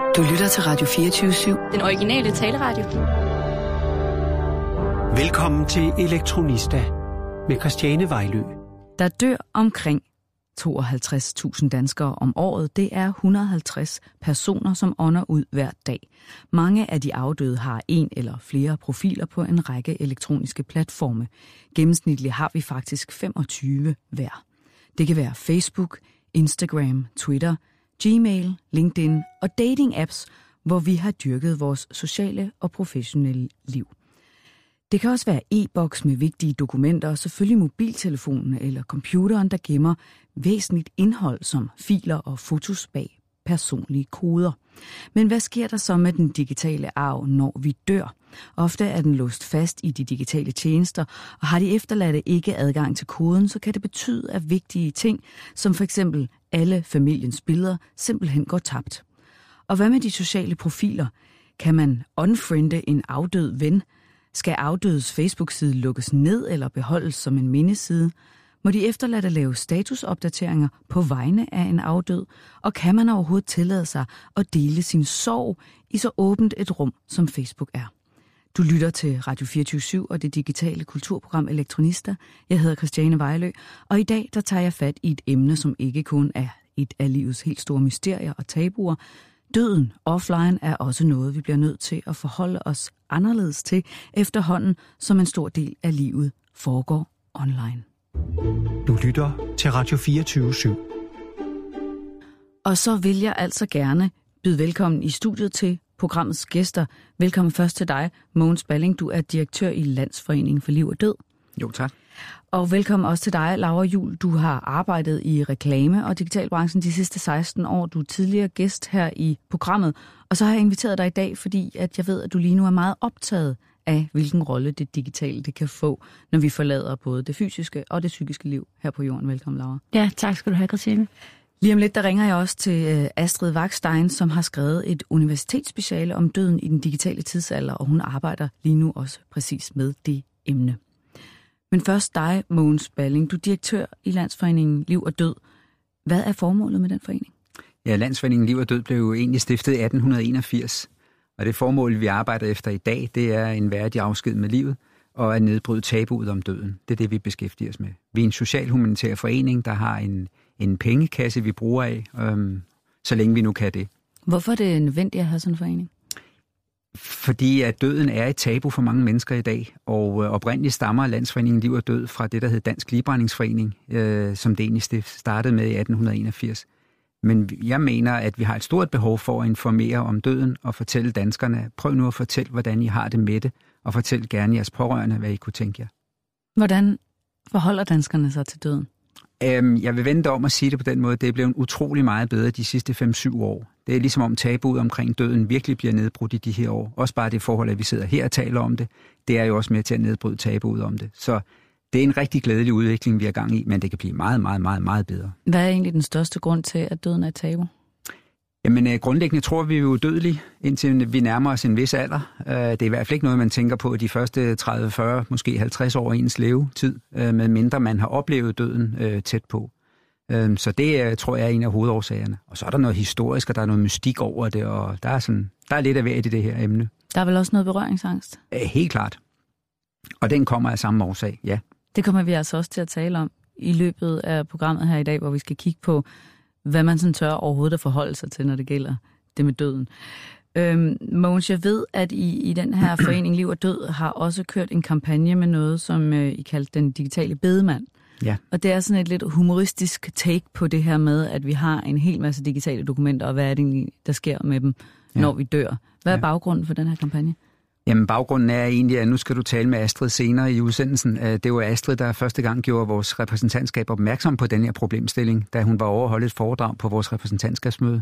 Du lytter til Radio 24/7. Den originale taleradio. Velkommen til Elektronista med Christiane Vejlø. Der dør omkring 52.000 danskere om året. Det er 150 personer, som ånder ud hver dag. Mange af de afdøde har en eller flere profiler på en række elektroniske platforme. Gennemsnitligt har vi faktisk 25 hver. Det kan være Facebook, Instagram, Twitter, Gmail, LinkedIn og dating-apps, hvor vi har dyrket vores sociale og professionelle liv. Det kan også være e-boks med vigtige dokumenter og selvfølgelig mobiltelefonen eller computeren, der gemmer væsentligt indhold som filer og fotos bag personlige koder. Men hvad sker der så med den digitale arv, når vi dør? Ofte er den låst fast i de digitale tjenester, og har de efterladte ikke adgang til koden, så kan det betyde, at vigtige ting, som for eksempel alle familiens billeder, simpelthen går tabt. Og hvad med de sociale profiler? Kan man unfriende en afdød ven? Skal afdødes Facebook-side lukkes ned eller beholdes som en mindeside? Må de efterladte lave statusopdateringer på vegne af en afdød? Og kan man overhovedet tillade sig at dele sin sorg i så åbent et rum, som Facebook er? Du lytter til Radio 24/7 og det digitale kulturprogram Elektronista. Jeg hedder Christiane Vejlø, og i dag der tager jeg fat i et emne, som ikke kun er et af livets helt store mysterier og tabuer. Døden offline er også noget, vi bliver nødt til at forholde os anderledes til efterhånden, som en stor del af livet foregår online. Du lytter til Radio 24/7. Og så vil jeg altså gerne byde velkommen i studiet til programmets gæster. Velkommen først til dig, Mogens Balling. Du er direktør i Landsforeningen for Liv og Død. Jo, tak. Og velkommen også til dig, Laura Juhl. Du har arbejdet i reklame- og digitalbranchen de sidste 16 år. Du er tidligere gæst her i programmet. Og så har jeg inviteret dig i dag, fordi at jeg ved, at du lige nu er meget optaget af, hvilken rolle det digitale det kan få, når vi forlader både det fysiske og det psykiske liv her på jorden. Velkommen, Laura. Ja, tak skal du have, Christiane. Lige om lidt, der ringer jeg også til Astrid Wachstein, som har skrevet et universitetsspeciale om døden i den digitale tidsalder, og hun arbejder lige nu også præcis med det emne. Men først dig, Mogens Balling. Du er direktør i Landsforeningen Liv og Død. Hvad er formålet med den forening? Ja, Landsforeningen Liv og Død blev jo egentlig stiftet i 1881. Og det formål, vi arbejder efter i dag, det er en værdig afsked med livet og at nedbryde tabuet om døden. Det er det, vi beskæftiger os med. Vi er en social-humanitær forening, der har en pengekasse, vi bruger af, så længe vi nu kan det. Hvorfor er det nødvendigt at have sådan en forening? Fordi at døden er et tabu for mange mennesker i dag, og oprindeligt stammer Landsforeningen Liv og Død fra det, der hed Dansk Ligebrændingsforening, som det egentlig startede med i 1881. Men jeg mener, at vi har et stort behov for at informere om døden og fortælle danskerne, prøv nu at fortælle, hvordan I har det med det, og fortæl gerne jeres pårørende, hvad I kunne tænke jer. Hvordan forholder danskerne sig til døden? Jeg vil vente om at sige det på den måde. Det er blevet utrolig meget bedre de sidste 5-7 år. Det er ligesom om tabuet omkring døden virkelig bliver nedbrudt i de her år. Også bare det forhold, at vi sidder her og taler om det, det er jo også med til at nedbryde tabuet om det. Så det er en rigtig glædelig udvikling, vi er gang i, men det kan blive meget, meget, meget, meget bedre. Hvad er egentlig den største grund til, at døden er et tabu? Jamen grundlæggende tror vi jo dødelige, indtil vi nærmer os en vis alder. Det er i hvert fald ikke noget, man tænker på de første 30, 40, måske 50 år i ens levetid, medmindre man har oplevet døden tæt på. Så det tror jeg er en af hovedårsagerne. Og så er der noget historisk, og der er noget mystik over det, og der er lidt af hvert i det her emne. Der er vel også noget berøringsangst? Helt klart. Og den kommer af samme årsag, ja. Det kommer vi altså også til at tale om i løbet af programmet her i dag, hvor vi skal kigge på, hvad man sådan tør overhovedet at forholde sig til, når det gælder det med døden. Mogens, jeg ved, at I den her forening Liv og Død har også kørt en kampagne med noget, som I kaldte den digitale bedemand. Ja. Og det er sådan et lidt humoristisk take på det her med, at vi har en hel masse digitale dokumenter, og hvad er det, der sker med dem, når vi dør. Hvad er baggrunden for den her kampagne? Jamen baggrunden er egentlig, at nu skal du tale med Astrid senere i udsendelsen. Det var Astrid, der første gang gjorde vores repræsentantskab opmærksom på den her problemstilling, da hun var over at holde et foredrag på vores repræsentantskabsmøde.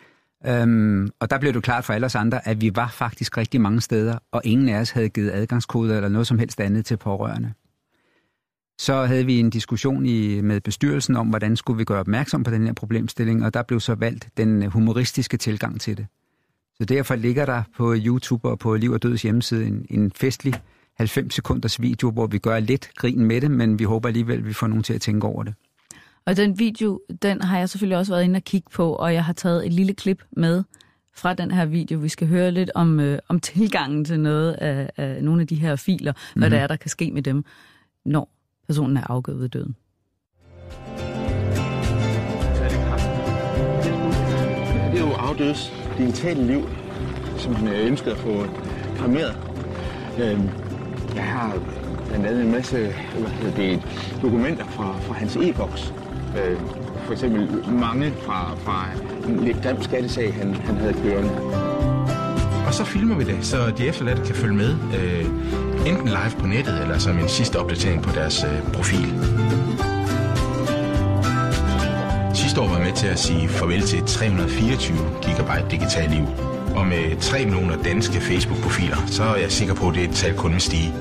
Og der blev det klart for alle os andre, at vi var faktisk rigtig mange steder, og ingen af os havde givet adgangskoder eller noget som helst andet til pårørende. Så havde vi en diskussion med bestyrelsen om, hvordan skulle vi gøre opmærksom på den her problemstilling, og der blev så valgt den humoristiske tilgang til det. Så derfor ligger der på YouTube og på Liv og Døds hjemmeside en festlig 90 sekunders video, hvor vi gør lidt grin med det, men vi håber alligevel, at vi får nogen til at tænke over det. Og den video, den har jeg selvfølgelig også været inde og kigge på, og jeg har taget et lille klip med fra den her video. Vi skal høre lidt om tilgangen til noget af nogle af de her filer, hvad der kan ske med dem, når personen er afgået ved døden. Det er jo afdødes digitale liv, som han ønskede at få fremmet. Jeg har blandt andet en masse dokumenter fra hans e-boks. For eksempel mange fra en lidt grim skattesag, han havde kørende. Og så filmer vi det, så de efterladte kan følge med, enten live på nettet, eller som en sidste opdatering på deres profil. Sidste år var jeg med til at sige farvel til 324 GB digital liv. Og med 3 millioner danske Facebook-profiler, så er jeg sikker på, at det tal kun vil stige.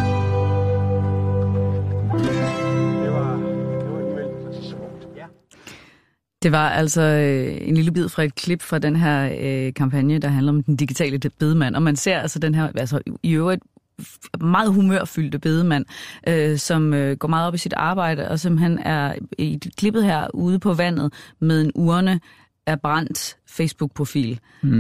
Det var altså en lille bid fra et klip fra den her kampagne, der handler om den digitale bedemand. Og man ser altså den her, altså i øvrigt meget humørfyldte bedemand, som går meget op i sit arbejde, og simpelthen er i klippet her ude på vandet med en urne af brændt Facebook-profil,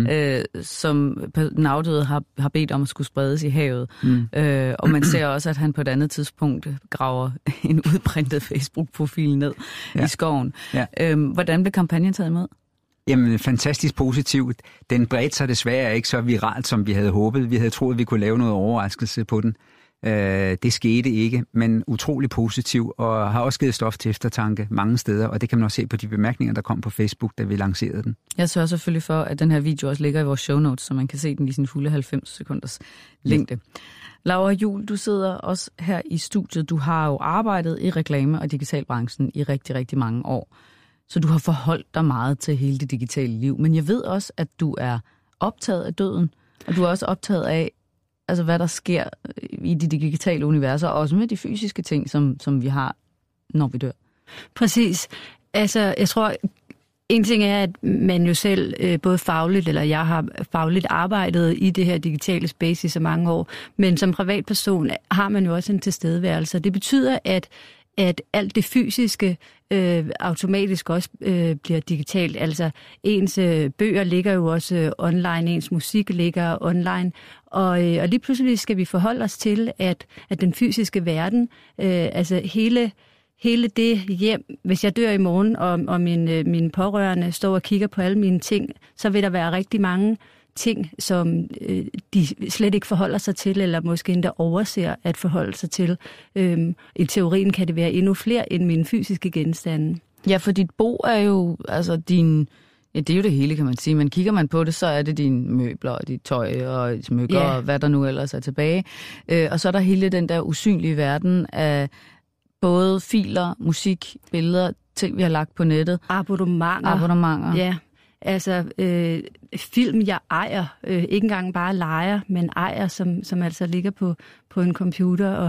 som den afdøde har bedt om at skulle spredes i havet. Og man ser også, at han på et andet tidspunkt graver en udprintet Facebook-profil ned i skoven. Ja. Hvordan blev kampagnen taget imod? Jamen, fantastisk positivt. Den bredte sig desværre ikke så viralt, som vi havde håbet. Vi havde troet, at vi kunne lave noget overraskelse på den. Det skete ikke, men utrolig positiv, og har også givet stof til eftertanke mange steder, og det kan man også se på de bemærkninger, der kom på Facebook, da vi lancerede den. Jeg sørger selvfølgelig for, at den her video også ligger i vores show notes, så man kan se den i sin fulde 90 sekunders længde. Laura Juhl, du sidder også her i studiet. Du har jo arbejdet i reklame- og digitalbranchen i rigtig, rigtig mange år, så du har forholdt dig meget til hele det digitale liv. Men jeg ved også, at du er optaget af døden, og du er også optaget af, altså hvad der sker i de digitale universer, og også med de fysiske ting, som vi har, når vi dør. Præcis. Altså, jeg tror, en ting er, at man jo selv, både fagligt, eller jeg har fagligt arbejdet i det her digitale space i så mange år, men som privatperson har man jo også en tilstedeværelse. Det betyder, at alt det fysiske automatisk også bliver digitalt. Altså ens bøger ligger jo også online, ens musik ligger online, og lige pludselig skal vi forholde os til, at den fysiske verden, altså hele det hjem, hvis jeg dør i morgen, og mine pårørende står og kigger på alle mine ting, så vil der være rigtig mange ting, som de slet ikke forholder sig til, eller måske endda overser at forholde sig til. I teorien kan det være endnu flere end mine fysiske genstande. Ja, for dit bo er jo altså din... Ja, det er jo det hele, kan man sige. Men kigger man på det, så er det dine møbler og dit tøj og smykker og hvad der nu ellers er tilbage. Og så er der hele den der usynlige verden af både filer, musik, billeder, ting vi har lagt på nettet. Abonnementer. Ja. Altså film, jeg ejer, ikke engang bare lejer, men ejer, som altså ligger på en computer, og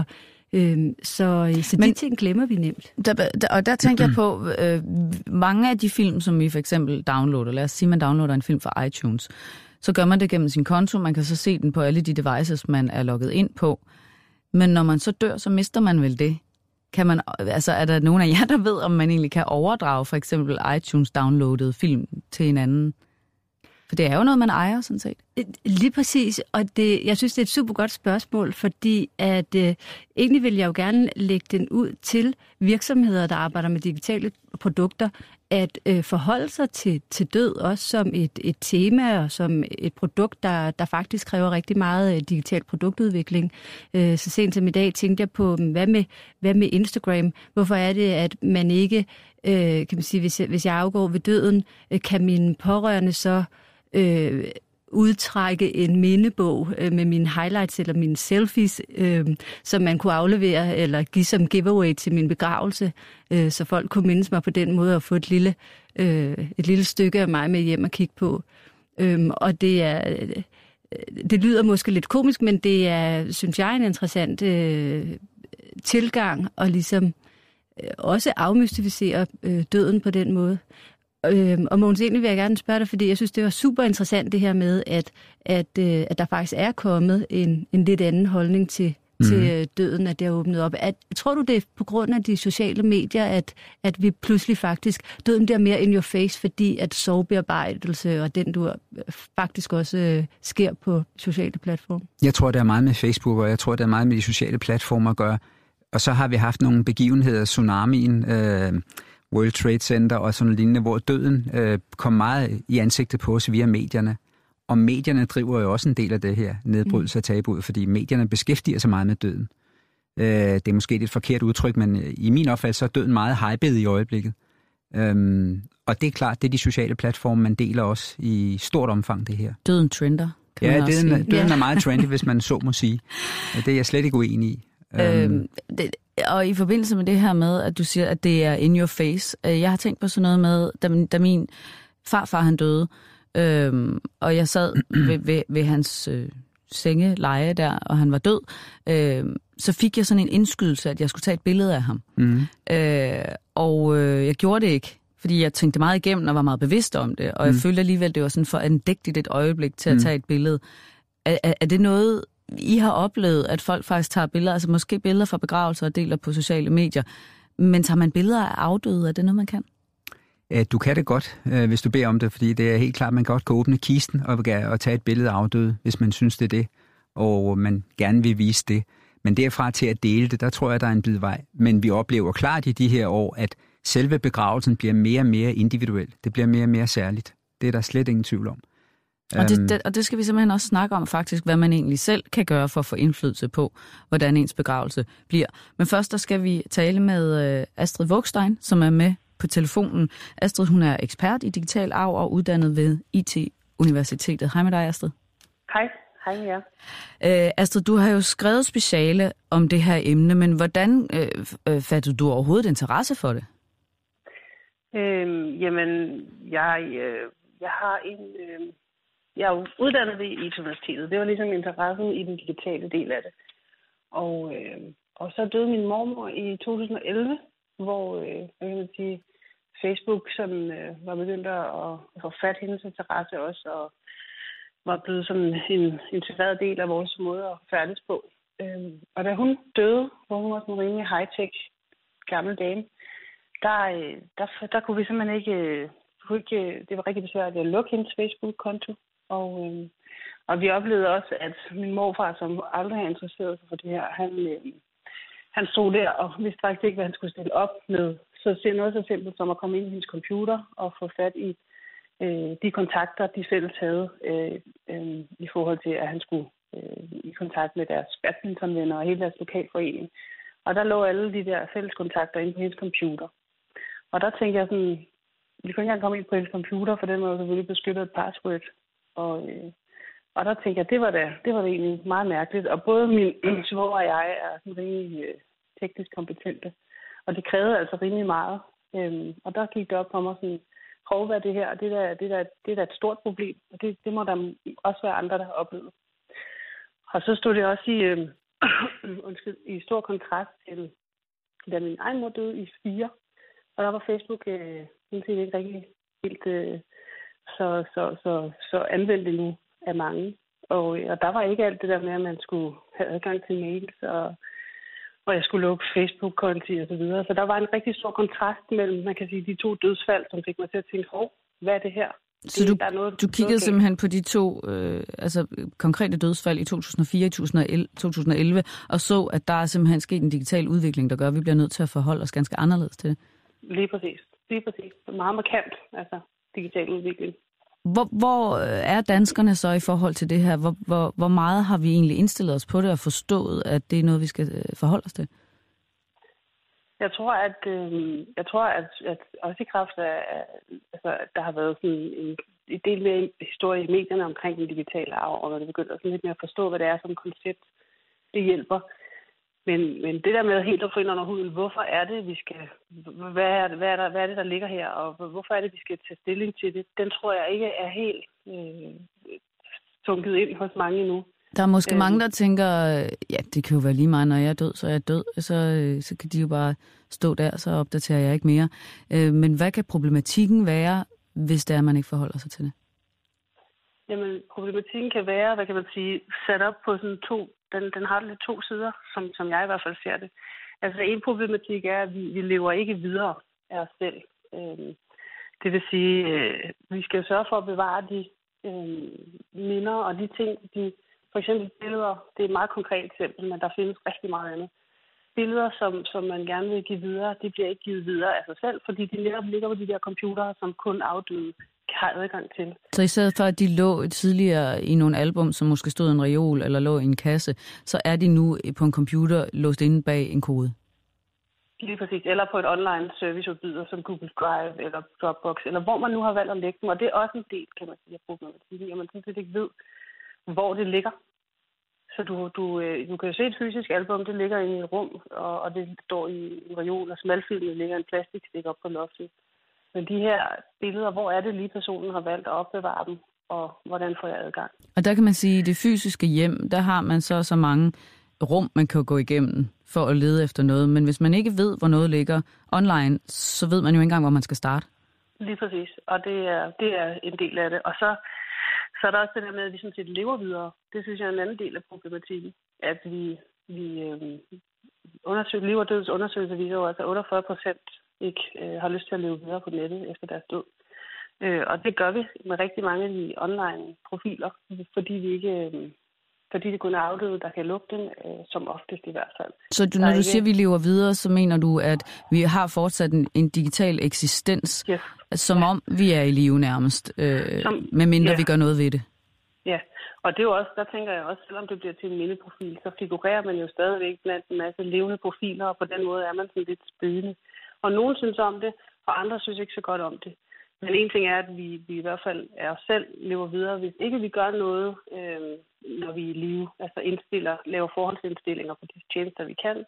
så de ting glemmer vi nemt. Og der tænker jeg på, mange af de film, som vi for eksempel downloader, lad os sige, man downloader en film fra iTunes, så gør man det gennem sin konto, man kan så se den på alle de devices, man er logget ind på, men når man så dør, så mister man vel det. Kan man, altså er der nogen af jer, der ved, om man egentlig kan overdrage for eksempel iTunes-downloadede film til en anden? For det er jo noget, man ejer, sådan set. Lige præcis, og jeg synes, det er et super godt spørgsmål, fordi at egentlig vil jeg jo gerne lægge den ud til virksomheder, der arbejder med digitale produkter, at forholde sig til død også som et tema og som et produkt, der faktisk kræver rigtig meget digital produktudvikling. Så sent som i dag tænkte jeg på, hvad med Instagram? Hvorfor er det, at man ikke, kan man sige, hvis jeg afgår ved døden, kan mine pårørende så udtrække en mindebog med mine highlights eller mine selfies, som man kunne aflevere eller give som giveaway til min begravelse, så folk kunne mindes mig på den måde og få et lille stykke af mig med hjem og kigge på. Og det lyder måske lidt komisk, men det er, synes jeg, en interessant tilgang og ligesom også afmystificere døden på den måde. Og Mogens, egentlig vil jeg gerne spørge dig, fordi jeg synes, det var super interessant det her med, at der faktisk er kommet en lidt anden holdning til til døden, at det har åbnet op. Tror du, det er på grund af de sociale medier, at vi pludselig faktisk, døden bliver mere in your face, fordi at sorgbearbejdelse og den du faktisk også sker på sociale platforme? Jeg tror, det er meget med Facebook, og jeg tror, det er meget med de sociale platformer at gøre. Og så har vi haft nogle begivenheder, tsunamien, World Trade Center og sådan lignende, hvor døden kom meget i ansigtet på os via medierne. Og medierne driver jo også en del af det her nedbrydelse af tabuet, fordi medierne beskæftiger sig meget med døden. Det er måske et forkert udtryk, men i min opfattelse så er døden meget hyped i øjeblikket. Og det er klart, det er de sociale platforme, man deler også i stort omfang det her. Døden trender, kan man også sige. Døden er meget trendy, hvis man så må sige. Det er jeg slet ikke uenig i. Og i forbindelse med det her med, at du siger, at det er in your face. Jeg har tænkt på sådan noget med, da min farfar han døde, og jeg sad ved hans sengeleje der, og han var død, så fik jeg sådan en indskydelse, at jeg skulle tage et billede af ham. Og jeg gjorde det ikke, fordi jeg tænkte meget igennem og var meget bevidst om det, og jeg følte alligevel, det var sådan for andægtigt et øjeblik til at tage et billede. Er det noget, I har oplevet, at folk faktisk tager billeder, altså måske billeder fra begravelser og deler på sociale medier, men tager man billeder af afdøde? Er det noget, man kan? Du kan det godt, hvis du beder om det, fordi det er helt klart, at man godt kan åbne kisten og tage et billede af afdøde, hvis man synes, det er det, og man gerne vil vise det. Men derfra til at dele det, der tror jeg, der er en bid vej. Men vi oplever klart i de her år, at selve begravelsen bliver mere og mere individuel. Det bliver mere og mere særligt. Det er der slet ingen tvivl om. Og det skal vi simpelthen også snakke om faktisk, hvad man egentlig selv kan gøre for at få indflydelse på, hvordan ens begravelse bliver. Men først der skal vi tale med Astrid Vågstein, som er med på telefonen. Astrid, hun er ekspert i digital arv og uddannet ved IT-universitetet. Hej med dig, Astrid. Hej. Hej med jer. Astrid, du har jo skrevet speciale om det her emne, men hvordan fattede du overhovedet interesse for det? Jeg er jo uddannet ved IT-universitetet. Det var ligesom interessen i den digitale del af det. Og så døde min mormor i 2011, hvor Facebook sådan, var begyndt at få fat hendes interesse også, og var blevet sådan en integreret del af vores måde at færdes på. Og da hun døde, hvor hun var sådan en rimelig high-tech gammel dame, der kunne vi simpelthen ikke, det var rigtig besværligt at lukke hendes Facebook-konto. Og vi oplevede også, at min morfar, som aldrig har interesseret sig for det her, han stod der og vidste faktisk ikke, hvad han skulle stille op med. Så det er noget så simpelt som at komme ind i hendes computer og få fat i de kontakter, de fælles havde i forhold til, at han skulle i kontakt med deres badmintonvenner og hele deres lokalforening. Og der lå alle de der fælles kontakter inde på hendes computer. Og der tænkte jeg sådan, vi kunne ikke engang komme ind på hendes computer, for den var jo selvfølgelig beskyttet et password. Og der tænkte jeg, det var egentlig meget mærkeligt. Og både min svoger og jeg er sådan rimelig teknisk kompetente. Og det krævede altså rimelig meget. Og der gik det op for mig sådan, prøv hvad det her, det er da et stort problem. Og det må der også være andre, der har oplevet. Og så stod det også i stor kontrast til, da min egen mor døde i 4. Og der var Facebook egentlig ikke rigtig helt så anvendt endnu af mange. Og der var ikke alt det der med, at man skulle have adgang til mails, og jeg skulle lukke Facebook-konti og så videre. Så der var en rigtig stor kontrast mellem, man kan sige, de to dødsfald, som fik mig til at tænke, hvad er det her? Så du kiggede simpelthen på de to konkrete dødsfald i 2004 og 2011, og så, at der er simpelthen sket en digital udvikling, der gør, at vi bliver nødt til at forholde os ganske anderledes til det? Lige præcis. Meget markant, altså digital udvikling. Hvor er danskerne så i forhold til det her? Hvor meget har vi egentlig indstillet os på det og forstået, at det er noget, vi skal forholde os til? Jeg tror, at også i kraft af, der har været sådan en del mere historie i medierne omkring den digitale arv, og når det begynder sådan lidt mere at forstå, hvad det er som koncept, det hjælper. Men det der med helt at få ind under huden, hvorfor er det, vi skal, hvad er det, der ligger her, og hvorfor er det, vi skal tage stilling til det, den tror jeg ikke er helt sunket ind hos mange endnu. Der er måske mange, der tænker, ja, det kan jo være lige meget, når jeg er død, så er jeg død, så kan de jo bare stå der, så opdaterer jeg ikke mere. Men hvad kan problematikken være, hvis det er, man ikke forholder sig til det? Jamen, problematikken kan være, hvad kan man sige, sat op på sådan to den har lidt to sider, som jeg i hvert fald ser det. Altså en problematik er, at vi lever ikke videre af os selv. Det vil sige, vi skal sørge for at bevare de minder og de ting, for eksempel billeder, det er et meget konkret eksempel, men der findes rigtig meget andet. Billeder, som man gerne vil give videre, de bliver ikke givet videre af sig selv, fordi de netop ligger på de der computere, som kun afdøde har adgang til. Så i stedet for, at de lå tidligere i nogle album, som måske stod i en reol eller lå i en kasse, så er de nu på en computer låst inde bag en kode? Lige præcis. Eller på et online serviceudbyder som Google Drive eller Dropbox, eller hvor man nu har valgt at lægge dem. Og det er også en del, kan man sige, af problematikken, at man sådan set ikke ved, hvor det ligger. Så du kan jo se et fysisk album, det ligger i et rum, og det står i en reol, og smalfilmet ligger en plastikstik op på loftet. Men de her billeder, hvor er det lige personen har valgt at opbevare dem, og hvordan får jeg adgang? Og der kan man sige, at i det fysiske hjem, der har man så mange rum, man kan gå igennem for at lede efter noget. Men hvis man ikke ved, hvor noget ligger online, så ved man jo ikke engang, hvor man skal starte. Lige præcis, og det er en del af det. Og så er der også det der med, at vi sådan set lever videre. Det synes jeg er en anden del af problematikken. At vi liv- og døds undersøgelser viser jo, at 48% ikke har lyst til at leve videre på nettet efter deres død. Og det gør vi med rigtig mange af de online profiler, fordi det kun er afdøde, der kan lukke dem, som oftest i hvert fald. Så når du siger, at vi lever videre, så mener du, at vi har fortsat en digital eksistens, yes. Som om vi er i live nærmest, medmindre vi gør noget ved det? Ja, og det er jo også, der tænker jeg også, selvom det bliver til en mindeprofil, så figurerer man jo stadigvæk blandt en masse levende profiler, og på den måde er man sådan lidt spøgende. Og nogen synes om det, og andre synes ikke så godt om det. Men en ting er, at vi i hvert fald er os selv lever videre. Hvis ikke vi gør noget, når vi er i live, altså laver forhåndsindstillinger på de tjenester, vi kan,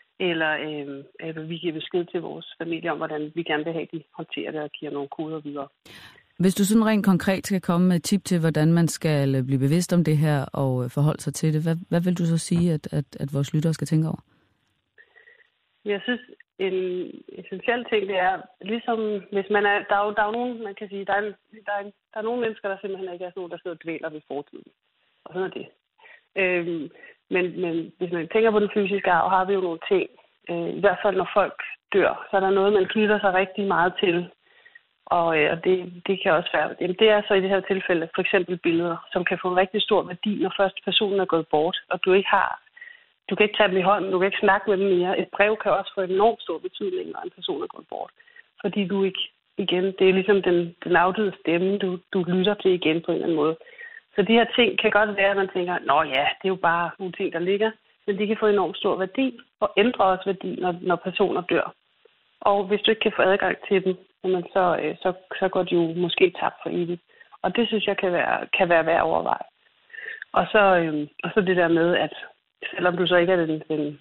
eller vi giver besked til vores familie om, hvordan vi gerne vil have, de håndterer det og giver nogle koder videre. Hvis du sådan rent konkret skal komme med et tip til, hvordan man skal blive bevidst om det her og forholde sig til det, hvad vil du så sige, at vores lyttere skal tænke over? Jeg synes, en essentiel ting, det er, ligesom hvis man er, der er jo nogen, man kan sige, der er nogle mennesker, der simpelthen ikke er sådan nogen, der sidder og dvæler ved fortiden. Og sådan er det. Men hvis man tænker på den fysiske arv, har vi jo nogle ting. I hvert fald når folk dør, så er der noget, man knytter sig rigtig meget til. Og det kan også være, det er så i det her tilfælde for eksempel billeder, som kan få en rigtig stor værdi, når først personen er gået bort, og du kan ikke tage dem i hånden, du kan ikke snakke med dem mere. Et brev kan også få en enormt stor betydning, når en person er gået bort. Fordi du ikke, igen, det er ligesom den afdøde stemme, du lytter til igen på en eller anden måde. Så de her ting kan godt være, at man tænker, nå ja, det er jo bare nogle ting, der ligger, men de kan få enormt stor værdi, og ændre også værdi, når personer dør. Og hvis du ikke kan få adgang til dem, så går de jo måske tabt for evigt. Og det synes jeg kan være værd at overveje. Og så det der med, at selvom du så ikke er den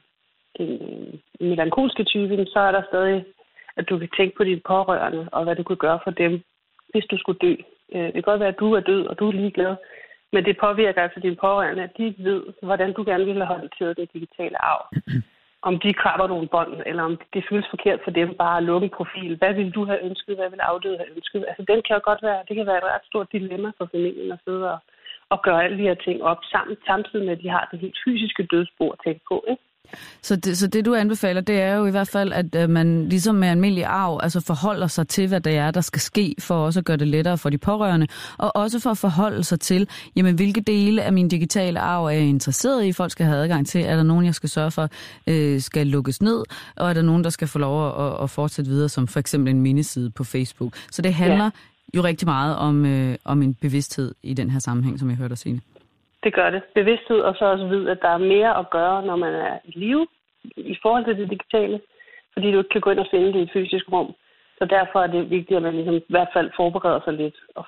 melankolske type, så er der stadig, at du kan tænke på dine pårørende, og hvad du kan gøre for dem, hvis du skulle dø. Det kan godt være, at du er død, og du er ligeglad, men det påvirker altså dine pårørende, at de ved, hvordan du gerne ville have håndteret det digitale arv. Om de krabber nogle bånd, eller om det føles forkert for dem bare at lukke en profil. Hvad vil du have ønsket? Hvad vil afdøde have ønsket? Altså, det kan være et ret stort dilemma for familien at sidde og gøre alle de her ting op sammen, samtidig med, at de har det helt fysiske dødsbo at tænke på, ikke? Så det du anbefaler, det er jo i hvert fald, at man ligesom med almindelig arv, altså forholder sig til, hvad det er, der skal ske, for også at gøre det lettere for de pårørende, og også for at forholde sig til, jamen hvilke dele af min digitale arv er jeg interesseret i, folk skal have adgang til, er der nogen, jeg skal sørge for, skal lukkes ned, og er der nogen, der skal få lov at fortsætte videre, som for eksempel en mindeside på Facebook. Så det handler jo rigtig meget om en bevidsthed i den her sammenhæng, som jeg hørte dig sige. Det gør det. Bevidsthed, og så også vide, at der er mere at gøre, når man er i live i forhold til det digitale, fordi du ikke kan gå ind og finde det i et fysisk rum. Så derfor er det vigtigt, at man ligesom i hvert fald forbereder sig lidt, og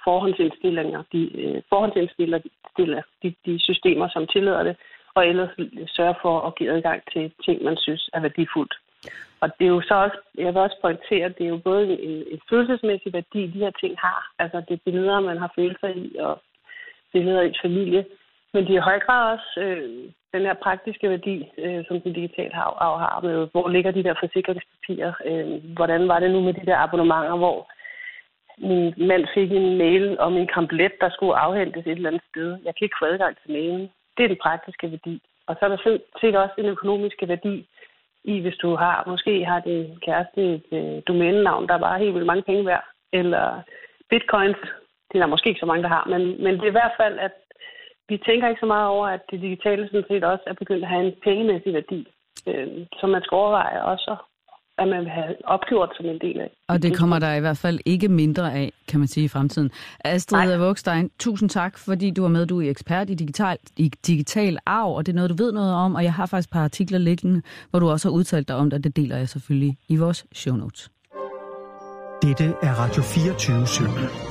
forhåndsindstiller de systemer, som tillader det, og ellers sørge for at give adgang til ting, man synes er værdifuldt. Og det er jo så også, jeg vil også pointere, at det er jo både en følelsesmæssig værdi, de her ting har. Altså det er billeder, man har følelser i, og billeder i familie. Men de er i høj grad også den her praktiske værdi, som den digitale arv har med, hvor ligger de der forsikringspapirer, hvordan var det nu med de der abonnementer, hvor min mand fik en mail om en kramplet, der skulle afhentes et eller andet sted. Jeg kan ikke få adgang til mailen. Det er den praktiske værdi. Og så er der set også en økonomisk værdi i, hvis du måske har din kæreste et domænenavn, der er bare helt vildt mange penge værd, eller bitcoins, det er der måske ikke så mange, der har, men det er i hvert fald, at vi tænker ikke så meget over, at det digitale sådan set også er begyndt at have en pengemæssig værdi, som man skal overveje også, at man vil have opgjort som en del af. Og det kommer der i hvert fald ikke mindre af, kan man sige, i fremtiden. Astrid Vågstein, tusind tak, fordi du er med. Du er ekspert i digital arv, og det er noget, du ved noget om, og jeg har faktisk et par artikler liggende, hvor du også har udtalt dig om det, og det deler jeg selvfølgelig i vores show notes. Dette er Radio 24/7.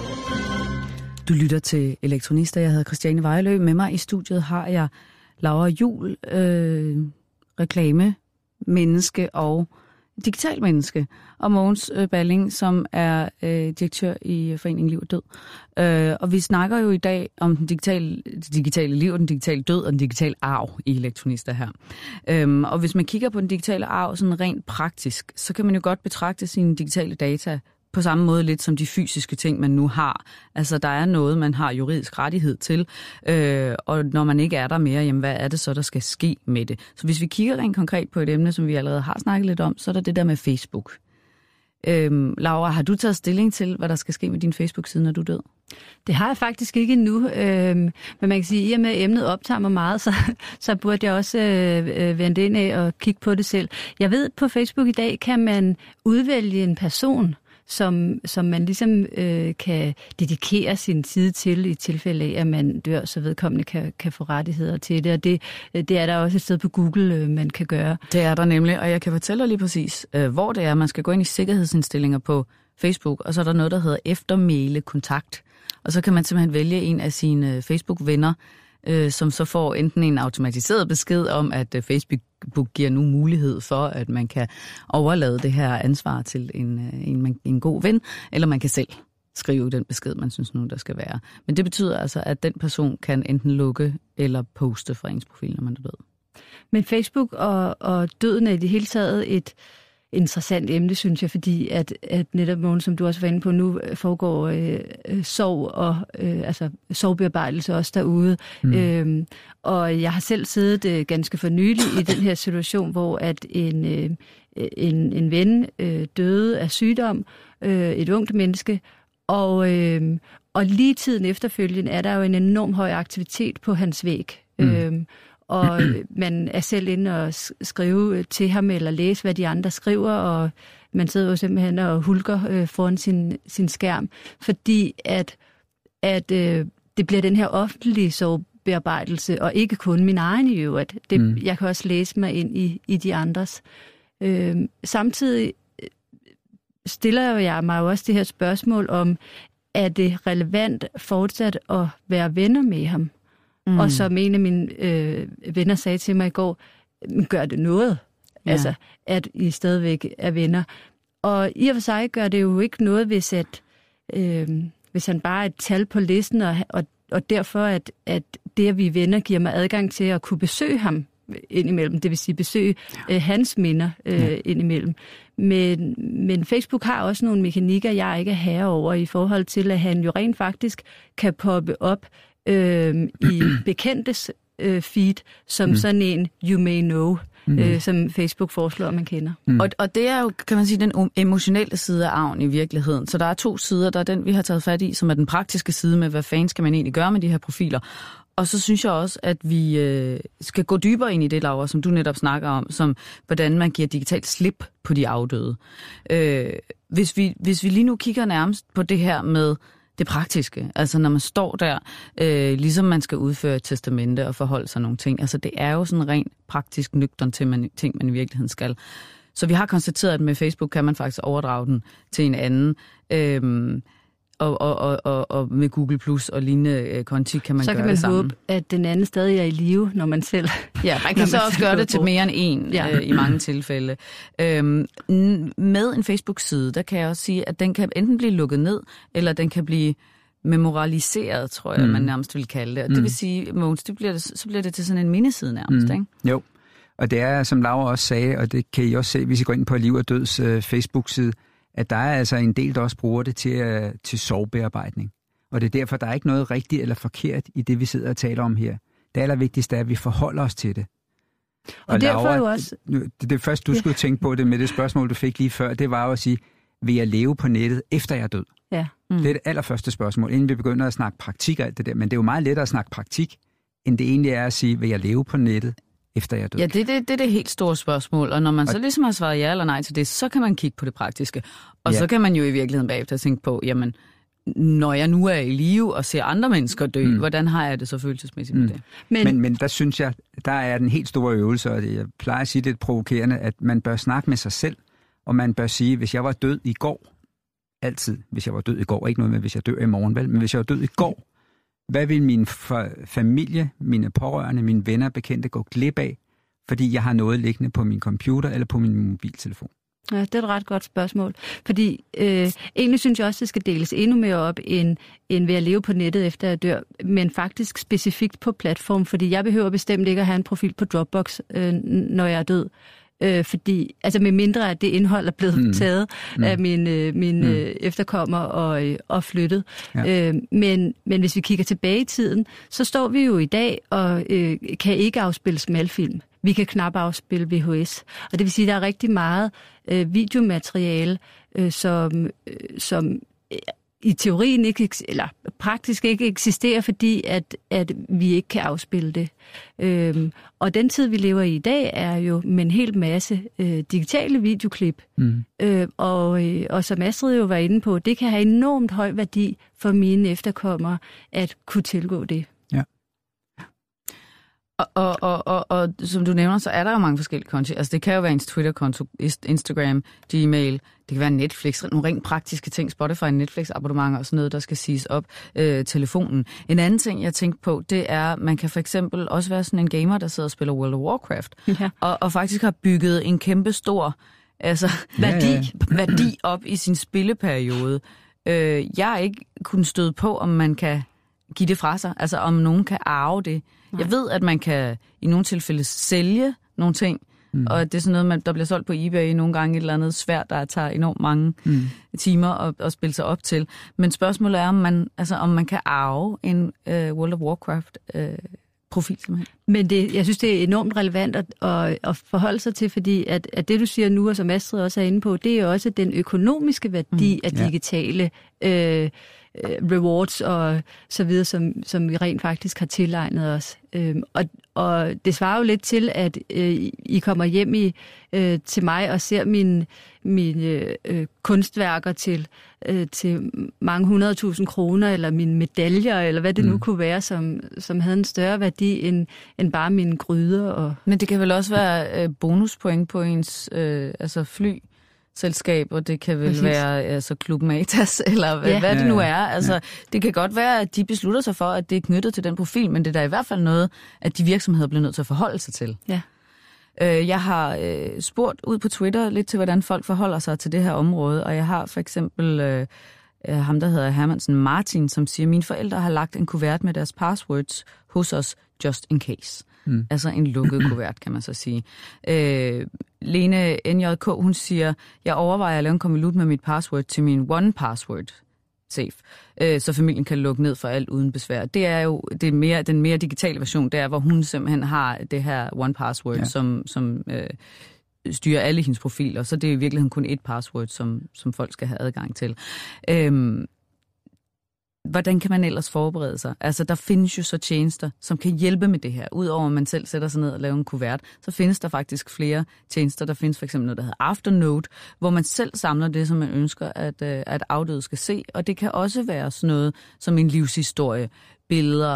Du lytter til Elektronista. Jeg hedder Christiane Vejlø. Med mig i studiet har jeg Laura Juhl, reklame, menneske og digital menneske, og Mogens Balling, som er direktør i Foreningen Liv og Død. Og vi snakker jo i dag om det digitale liv, den digitale død og den digitale arv i Elektronista her. Og hvis man kigger på den digitale arv sådan rent praktisk, så kan man jo godt betragte sine digitale data på samme måde lidt som de fysiske ting, man nu har. Altså, der er noget, man har juridisk rettighed til, og når man ikke er der mere, jamen, hvad er det så, der skal ske med det? Så hvis vi kigger rent konkret på et emne, som vi allerede har snakket lidt om, så er der det der med Facebook. Laura, har du taget stilling til, hvad der skal ske med din Facebook-side, når du er død? Det har jeg faktisk ikke endnu, men man kan sige, at i og med at emnet optager mig meget, så burde jeg også vende ind af og kigge på det selv. Jeg ved, at på Facebook i dag kan man udvælge en person, som man ligesom kan dedikere sin side til i tilfælde af, at man dør, så vedkommende kan få rettigheder til det. Og det er der også et sted på Google, man kan gøre. Det er der nemlig, og jeg kan fortælle dig lige præcis, hvor det er. Man skal gå ind i sikkerhedsindstillinger på Facebook, og så er der noget, der hedder eftermæle kontakt. Og så kan man simpelthen vælge en af sine Facebook-venner, som så får enten en automatiseret besked om, at Facebook giver nu mulighed for, at man kan overlade det her ansvar til en god ven, eller man kan selv skrive den besked, man synes nu, der skal være. Men det betyder altså, at den person kan enten lukke eller poste fra ens profil, når man er død. Men Facebook og døden er i det hele taget et interessant emne, synes jeg, fordi at netop, Mogen, som du også var inde på, nu foregår sorg og altså sorgbearbejdelse også derude. Og jeg har selv siddet ganske for nylig i den her situation, hvor at en ven døde af sygdom, et ungt menneske, og lige tiden efterfølgende er der jo en enorm høj aktivitet på hans væg. Og man er selv inde og skrive til ham, eller læse, hvad de andre skriver, og man sidder jo simpelthen og hulker foran sin skærm, fordi at det bliver den her offentlige sorgbearbejdelse, og ikke kun min egen i øvrigt. Jeg kan også læse mig ind i de andres. Samtidig stiller jeg mig jo også det her spørgsmål om, er det relevant fortsat at være venner med ham? Og som en af mine venner sagde til mig i går, gør det noget, altså at I stadigvæk er venner. Og i og for sig gør det jo ikke noget, hvis han bare er et tal på listen, og derfor at det, at vi er venner, giver mig adgang til at kunne besøge ham indimellem, det vil sige besøge hans minder indimellem. Men Facebook har også nogle mekanikker, jeg ikke er herre over, i forhold til, at han jo rent faktisk kan poppe op i bekendtes feed, som sådan en you may know, som Facebook foreslår, man kender. Og det er jo, kan man sige, den emotionelle side af arven i virkeligheden. Så der er to sider. Der er den, vi har taget fat i, som er den praktiske side med, hvad fanden skal man egentlig gøre med de her profiler. Og så synes jeg også, at vi skal gå dybere ind i det, Laura, som du netop snakker om, som hvordan man giver digitalt slip på de afdøde. Hvis vi lige nu kigger nærmest på det her med det praktiske, altså når man står der, ligesom man skal udføre et testamente og forholde sig nogle ting. Altså det er jo sådan rent praktisk nøgtern til ting, man i virkeligheden skal. Så vi har konstateret, at med Facebook kan man faktisk overdrage den til en anden, og med Google Plus og lignende konti kan man gøre det sammen. Så kan man håbe, at den anden stadig er i live, når man selv... Ja, man kan så også gøre det til mere end en i mange tilfælde. Med en Facebook-side, der kan jeg også sige, at den kan enten blive lukket ned, eller den kan blive memorialiseret, tror jeg, man nærmest vil kalde det. Og det vil sige, Mogens, så bliver det til sådan en mindeside nærmest, ikke? Jo, og det er, som Laura også sagde, og det kan I også se, hvis I går ind på Liv og Døds Facebook-side, at der er altså en del, der også bruger det til sorgbearbejdning. Og det er derfor, der er ikke noget rigtigt eller forkert i det, vi sidder og taler om her. Det allervigtigste er, at vi forholder os til det. Og derfor Laura, jo også... Det første, du skulle tænke på det med det spørgsmål, du fik lige før, det var jo at sige, vil jeg leve på nettet, efter jeg er død? Ja. Det er det allerførste spørgsmål, inden vi begynder at snakke praktik og alt det der. Men det er jo meget lettere at snakke praktik, end det egentlig er at sige, vil jeg leve på nettet, efter jeg er død? Ja, det er det helt store spørgsmål. Og når man så ligesom har svaret ja eller nej til det, så kan man kigge på det praktiske. Og så kan man jo i virkeligheden bagefter tænke på, jamen, når jeg nu er i live og ser andre mennesker dø, hvordan har jeg det så følelsesmæssigt med det? Men der synes jeg, der er den helt store øvelse, og jeg plejer at sige det provokerende, at man bør snakke med sig selv, og man bør sige, hvis jeg var død i går, altid, hvis jeg var død i går, ikke noget med, hvis jeg dør i morgen, vel, men hvis jeg var død i går, hvad vil min familie, mine pårørende, mine venner og bekendte gå glip af, fordi jeg har noget liggende på min computer eller på min mobiltelefon? Ja, det er et ret godt spørgsmål. Fordi egentlig synes jeg også, det skal deles endnu mere op, end ved at leve på nettet, efter jeg dør, men faktisk specifikt på platform, fordi jeg behøver bestemt ikke at have en profil på Dropbox, når jeg er død. Fordi, altså med mindre at det indhold er blevet taget af mine efterkommer og flyttet. Ja. Men hvis vi kigger tilbage i tiden, så står vi jo i dag og kan ikke afspille smalfilm. Vi kan knap afspille VHS. Og det vil sige, at der er rigtig meget videomateriale, som i teorien ikke, eller praktisk ikke eksisterer, fordi at vi ikke kan afspille det. Og den tid, vi lever i dag, er jo med en hel masse digitale videoklip. Og som Astrid jo var inde på, det kan have enormt høj værdi for mine efterkommere at kunne tilgå det. Ja. Og som du nævner, så er der jo mange forskellige konti. Altså det kan jo være ens Twitter-konto, Instagram, Gmail, det kan være Netflix, nogle rent praktiske ting, Spotify, Netflix-abonnementer og sådan noget, der skal siges op, telefonen. En anden ting, jeg tænkte på, det er, man kan for eksempel også være sådan en gamer, der sidder og spiller World of Warcraft, og faktisk har bygget en kæmpe stor værdi op i sin spilleperiode. Jeg har ikke kunnet støde på, om man kan give det fra sig, altså om nogen kan arve det. Nej. Jeg ved, at man kan i nogle tilfælde sælge nogle ting, og det er sådan noget, der bliver solgt på eBay nogle gange, et eller andet svært, der tager enormt mange timer at spille sig op til. Men spørgsmålet er, om man kan arve en World of Warcraft profil simpelthen. Men jeg synes, det er enormt relevant at forholde sig til, fordi at det, du siger nu, og som Astrid også er inde på, det er også den økonomiske værdi af digitale rewards og så videre, som vi rent faktisk har tilegnet os. Og det svarer jo lidt til, at I kommer hjem til mig og ser mine kunstværker til mange 100.000 kroner, eller mine medaljer, eller hvad det nu kunne være, som havde en større værdi end bare mine gryder. Men det kan vel også være bonuspoint på ens flyselskab, og det kan vel være Club Matas, eller hvad det nu er. Altså, det kan godt være, at de beslutter sig for, at det er knyttet til den profil, men det er da i hvert fald noget, at de virksomheder bliver nødt til at forholde sig til. Ja. Jeg har spurgt ud på Twitter lidt til, hvordan folk forholder sig til det her område, og jeg har for eksempel ham, der hedder Hermansen Martin, som siger, mine forældre har lagt en kuvert med deres passwords hos os, just in case. Altså en lukket kuvert, kan man så sige. Lene NJK, hun siger, jeg overvejer at lave en konvolut med mit password til min one password safe, så familien kan lukke ned for alt uden besvær. Det er jo den mere digitale version, det er, hvor hun simpelthen har det her one password, som styrer alle hendes profiler, så det er i virkeligheden kun et password, som folk skal have adgang til. Hvordan kan man ellers forberede sig? Altså, der findes jo så tjenester, som kan hjælpe med det her. Udover at man selv sætter sig ned og laver en kuvert, så findes der faktisk flere tjenester. Der findes for eksempel noget, der hedder Afternote, hvor man selv samler det, som man ønsker, at afdøde skal se. Og det kan også være sådan noget som en livshistorie, billeder,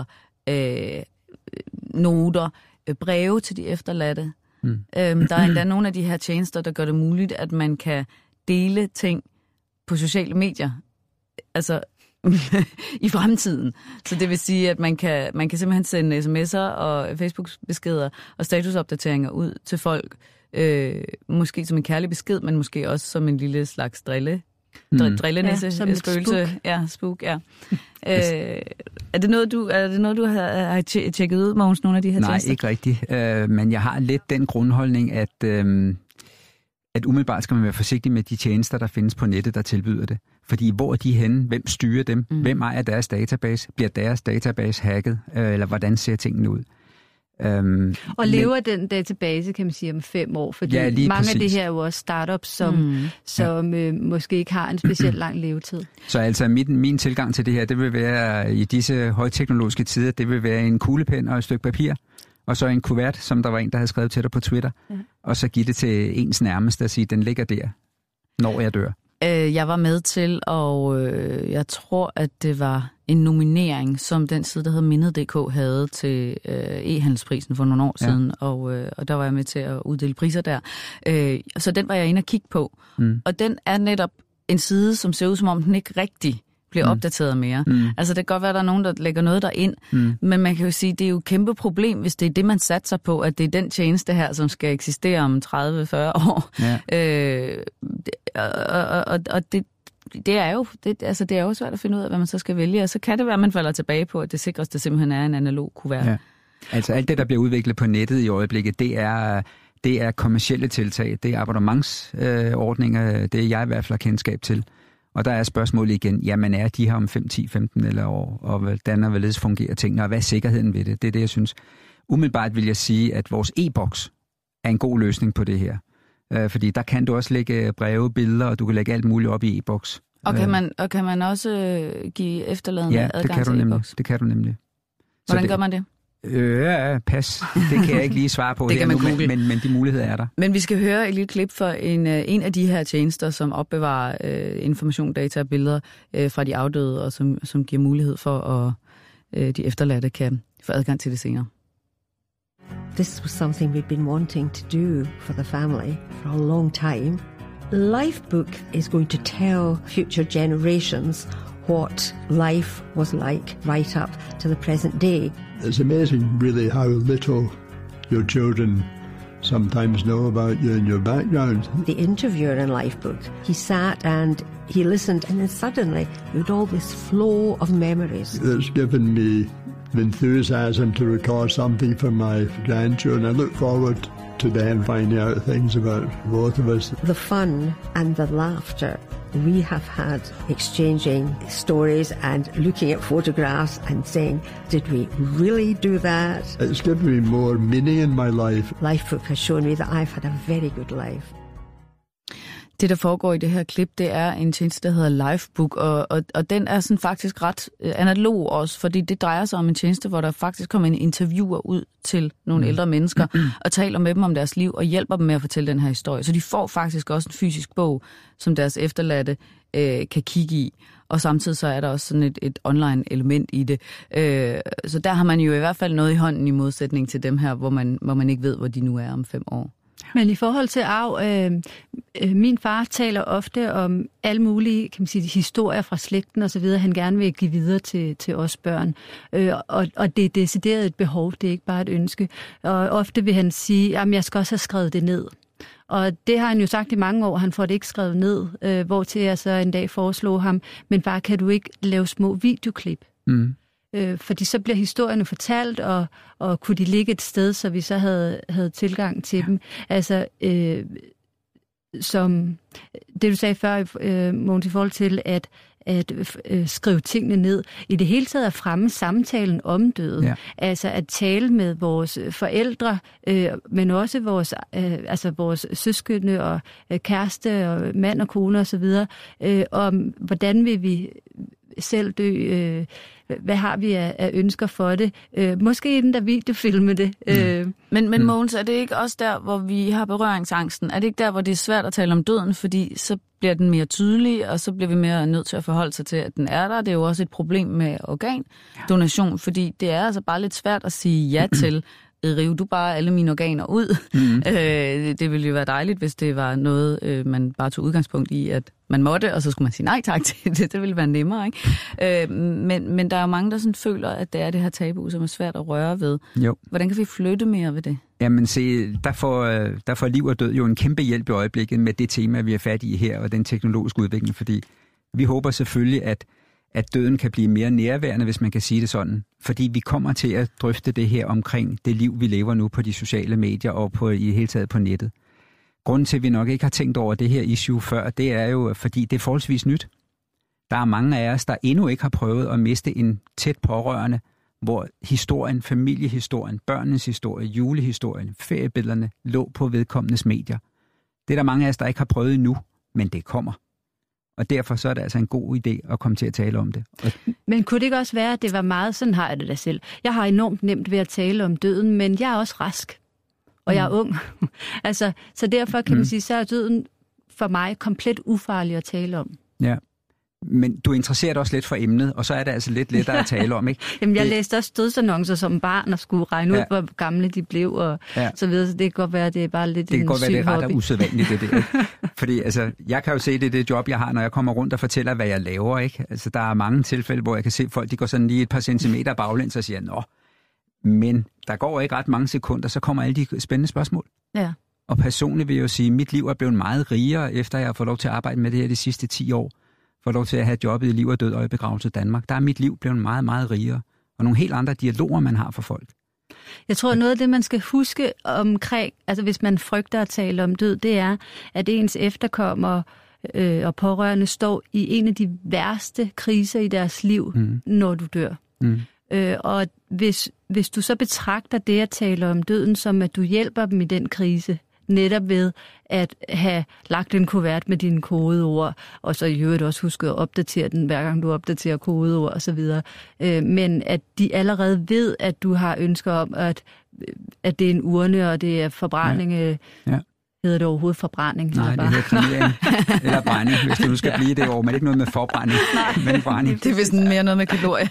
noter, breve til de efterladte. Der er endda nogle af de her tjenester, der gør det muligt, at man kan dele ting på sociale medier. Altså i fremtiden. Så det vil sige, at man kan simpelthen sende sms'er og Facebook-beskeder og statusopdateringer ud til folk. Måske som en kærlig besked, men måske også som en lille slags drillenisse, spøgelse. Spook, ja. Er det noget, du har tjekket ud, Mogens, nogle af de her tjenester? Nej, ikke rigtigt. Men jeg har lidt den grundholdning, at umiddelbart skal man være forsigtig med de tjenester, der findes på nettet, der tilbyder det. Fordi hvor er de henne? Hvem styrer dem? Hvem ejer deres database? Bliver deres database hacket? Eller hvordan ser tingene ud? Og lever den database, kan man sige, om 5 år? Fordi mange præcis. af det her er jo også startups, som måske ikke har en specielt lang levetid. Så altså min tilgang til det her, det vil være i disse højteknologiske tider, det vil være en kuglepen og et stykke papir, og så en kuvert, som der var en, der havde skrevet til dig på Twitter, og så give det til ens nærmeste og sige, den ligger der, når jeg dør. Jeg var med til, og jeg tror, at det var en nominering, som den side, der hedder Mindet.dk, havde til e-handelsprisen for nogle år siden, og der var jeg med til at uddele priser der. Så den var jeg inde og kigge på. Og den er netop en side, som ser ud, som om den ikke rigtig bliver opdateret mere. Altså det kan godt være, at der er nogen, der lægger noget derind, men man kan jo sige, at det er jo et kæmpe problem, hvis det er det, man satser på, at det er den tjeneste her, som skal eksistere om 30-40 år. Og det er jo svært at finde ud af, hvad man så skal vælge, og så kan det være, at man falder tilbage på, at det sikreste simpelthen er en analog kuvert. Ja. Altså alt det, der bliver udviklet på nettet i øjeblikket, det er kommercielle tiltag, det er abonnementsordninger, det er jeg i hvert fald har kendskab til. Og der er spørgsmålet igen, jamen er de her om 5, 10, 15 eller år, og hvordan og hvorledes fungerer tingene, og hvad er sikkerheden ved det? Det er det, jeg synes. Umiddelbart vil jeg sige, at vores e-boks er en god løsning på det her. Fordi der kan du også lægge breve, billeder, og du kan lægge alt muligt op i e-boks. Og kan man også give efterladende adgang til e-boks? Det kan du nemlig. Hvordan gør man det? Pas. Det kan jeg ikke lige svare på her nu, men de muligheder er der. Men vi skal høre et lille klip for en af de her tjenester, som opbevarer information, data og billeder fra de afdøde, og som giver mulighed for, at de efterladte kan få adgang til det senere. This was something we'd been wanting to do for the family for a long time. Lifebook is going to tell future generations what life was like right up to the present day. It's amazing really how little your children sometimes know about you and your background. The interviewer in Lifebook, he sat and he listened, and then suddenly you had all this flow of memories. It's given me the enthusiasm to record something for my grandchildren. I look forward to them finding out things about both of us. The fun and the laughter we have had exchanging stories and looking at photographs and saying, did we really do that? It's given me more meaning in my life. Lifebook has shown me that I've had a very good life. Det, der foregår i det her klip, det er en tjeneste, der hedder Lifebook, og den er sådan faktisk ret analog også, fordi det drejer sig om en tjeneste, hvor der faktisk kommer en interviewer ud til nogle ældre mennesker og taler med dem om deres liv og hjælper dem med at fortælle den her historie. Så de får faktisk også en fysisk bog, som deres efterladte kan kigge i, og samtidig så er der også sådan et online element i det. Så der har man jo i hvert fald noget i hånden i modsætning til dem her, hvor man ikke ved, hvor de nu er om 5 år. Men i forhold til arv, min far taler ofte om alle mulige, kan man sige, historier fra slægten og så videre, han gerne vil give videre til os børn. Og det er decideret et behov, det er ikke bare et ønske. Og ofte vil han sige, at jeg skal også have skrevet det ned. Og det har han jo sagt i mange år, han får det ikke skrevet ned, hvortil jeg så en dag foreslog ham, men bare kan du ikke lave små videoklip? Fordi så bliver historierne fortalt, og kunne de ligge et sted, så vi så havde tilgang til dem. Altså, som det du sagde før, Mogens, i forhold til at skrive tingene ned. I det hele taget at fremme samtalen om døden. Ja. Altså at tale med vores forældre, men også vores søskende og kæreste og mand og kone osv. Om hvordan vil vi selv dø, hvad har vi af ønsker for det? Måske den der videofilme det. Men Mogens, er det ikke også der, hvor vi har berøringsangsten? Er det ikke der, hvor det er svært at tale om døden, fordi så bliver den mere tydelig, og så bliver vi mere nødt til at forholde sig til, at den er der? Det er jo også et problem med organdonation, fordi det er altså bare lidt svært at sige ja til. Rive du bare alle mine organer ud. Det ville jo være dejligt, hvis det var noget, man bare tog udgangspunkt i, at man måtte, og så skulle man sige nej tak til det. Det ville være nemmere, ikke? Men der er jo mange, der sådan føler, at det er det her tabu, som er svært at røre ved. Jo. Hvordan kan vi flytte mere ved det? Jamen se, der får liv og død jo en kæmpe hjælp i øjeblikket med det tema, vi er fat i her, og den teknologiske udvikling, fordi vi håber selvfølgelig, at døden kan blive mere nærværende, hvis man kan sige det sådan. Fordi vi kommer til at drøfte det her omkring det liv, vi lever nu på de sociale medier og i hele taget på nettet. Grunden til, at vi nok ikke har tænkt over det her issue før, det er jo, fordi det er forholdsvis nyt. Der er mange af os, der endnu ikke har prøvet at miste en tæt pårørende, hvor historien, familiehistorien, børnenes historie, julehistorien, feriebillederne lå på vedkommendes medier. Det er der mange af os, der ikke har prøvet endnu, men det kommer. Og derfor så er det altså en god idé at komme til at tale om det. Men kunne det ikke også være, at det var meget, sådan har jeg det da selv. Jeg har enormt nemt ved at tale om døden, men jeg er også rask, og jeg er ung. Altså, så derfor kan man sige, så er døden for mig komplet ufarlig at tale om. Ja. Men du interesserer dig også lidt for emnet, og så er det altså lidt lettere at tale om, ikke? Jamen, jeg læste også dødsannoncer som barn og skulle regne ud, hvor gamle de blev og så videre. Så det kan godt være, at det er bare lidt en syg hobby. Det kan godt være, det er ret usædvanligt, det der. Fordi altså, jeg kan jo se, det job, jeg har, når jeg kommer rundt og fortæller, hvad jeg laver, ikke? Altså, der er mange tilfælde, hvor jeg kan se folk, de går sådan lige et par centimeter baglæns og siger, nå, men der går ikke ret mange sekunder, så kommer alle de spændende spørgsmål. Ja. Og personligt vil jeg jo sige, at mit liv er blevet meget rigere, efter jeg har fået lov til at arbejde med det her de sidste 10 år. Får lov til at have jobbet i Liv og Død og i Begravelse Danmark. Der er mit liv blevet meget, meget rigere. Og nogle helt andre dialoger, man har for folk. Jeg tror, noget af det, man skal huske omkring, altså hvis man frygter at tale om død, det er, at ens efterkommere og pårørende står i en af de værste kriser i deres liv, når du dør. Og hvis du så betragter det at tale om døden som, at du hjælper dem i den krise, netop ved at have lagt en kuvert med dine kodeord, og så i øvrigt også huske at opdatere den, hver gang du opdaterer kodeord og så videre. Men at de allerede ved, at du har ønsker om, at det er en urne, og det er forbrænding. Ja. Hedder det overhovedet forbrænding? Nej, det hedder kremering. Eller brænding, hvis du nu skal blive det år. Men ikke noget med forbrænding, men brænding. Det er vist mere noget med kalorier.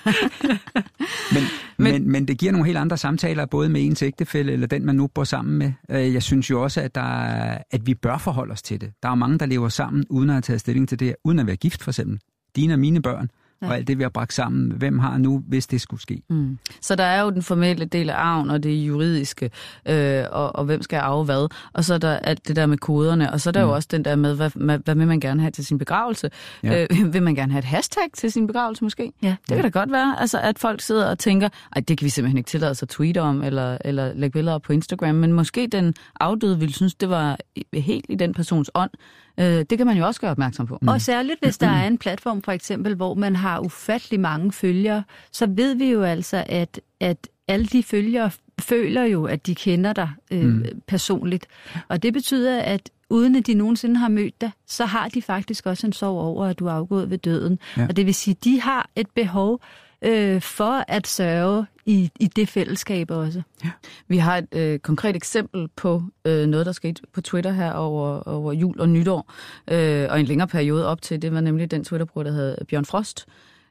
Men det giver nogle helt andre samtaler, både med ens ægtefælle eller den, man nu bor sammen med. Jeg synes jo også, at vi bør forholde os til det. Der er jo mange, der lever sammen, uden at have taget stilling til det, uden at være gift for eksempel. Dine og mine børn. Ja. Og alt det, vi har bragt sammen. Hvem har nu, hvis det skulle ske? Så der er jo den formelle del af arven, og det juridiske, og hvem skal arve hvad. Og så er der alt det der med koderne, og så er der jo også den der med, hvad vil man gerne have til sin begravelse? Ja. Vil man gerne have et hashtag til sin begravelse måske? Ja. Det kan da godt være, altså, at folk sidder og tænker, det kan vi simpelthen ikke tillade os at tweete om, eller lægge billeder på Instagram, men måske den afdøde ville synes, det var helt i den persons ånd. Det kan man jo også gøre opmærksom på. Og særligt, hvis der er en platform, for eksempel, hvor man har ufattelig mange følgere, så ved vi jo altså, at alle de følgere føler jo, at de kender dig personligt. Og det betyder, at uden at de nogensinde har mødt dig, så har de faktisk også en sorg over, at du er afgået ved døden. Ja. Og det vil sige, at de har et behov for at sørge i det fællesskab også. Ja. Vi har et konkret eksempel på noget, der skete på Twitter her over jul og nytår, og en længere periode op til. Det var nemlig den Twitter-bruger, der hed Bjørn Frost.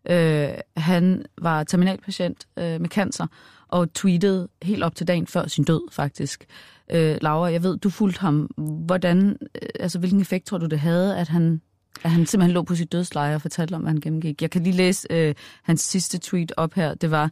Han var terminalpatient med cancer, og tweetede helt op til dagen før sin død, faktisk. Laura, jeg ved, du fulgte ham. Hvilken effekt tror du, det havde, at han simpelthen lå på sit dødsleje og fortalte om, hvad han gennemgik? Jeg kan lige læse hans sidste tweet op her. Det var,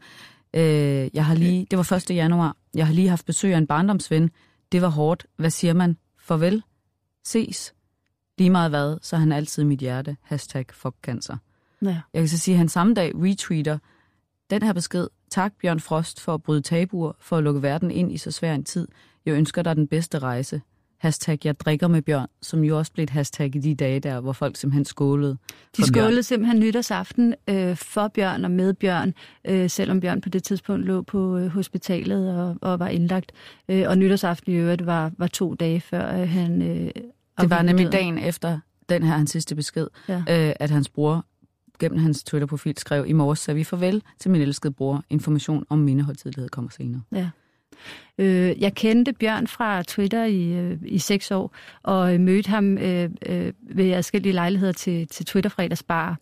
det var 1. januar. Jeg har lige haft besøg af en barndomsven. Det var hårdt. Hvad siger man? Farvel. Ses. Lige meget hvad, så er han altid i mit hjerte. #fuckcancer. Ja. Jeg kan så sige, at han samme dag retweeter den her besked. Tak, Bjørn Frost, for at bryde tabuer, for at lukke verden ind i så svær en tid. Jeg ønsker dig den bedste rejse. #jeg drikker med Bjørn, som jo også blev et hashtag i de dage der, hvor folk simpelthen skålede. De skålede simpelthen nytårsaften for Bjørn og med Bjørn, selvom Bjørn på det tidspunkt lå på hospitalet og var indlagt. Og nytårsaften i øvrigt var 2 dage før han... det var nemlig dagen efter den her hans sidste besked, at hans bror gennem hans Twitter-profil skrev, i morges sagde vi farvel til min elskede bror. Information om mindehøjtidelighed kommer senere. Ja. Jeg kendte Bjørn fra Twitter i 6 år, og mødte ham ved adskillige lejligheder til Twitter-fredagsbar.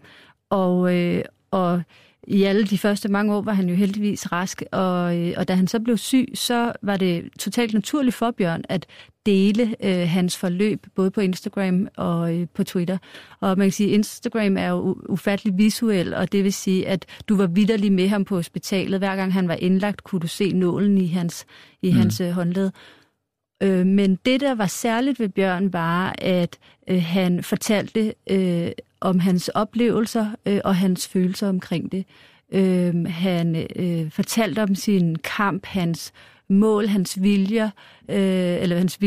Og i alle de første mange år var han jo heldigvis rask, og da han så blev syg, så var det totalt naturligt for Bjørn at dele hans forløb, både på Instagram og på Twitter. Og man kan sige, at Instagram er jo ufattelig visuel, og det vil sige, at du var vitterlig med ham på hospitalet. Hver gang han var indlagt, kunne du se nålen i hans håndled. Men det, der var særligt ved Bjørn, var, at han fortalte om hans oplevelser og hans følelser omkring det. Han fortalte om sin kamp, hans mål, hans vilje,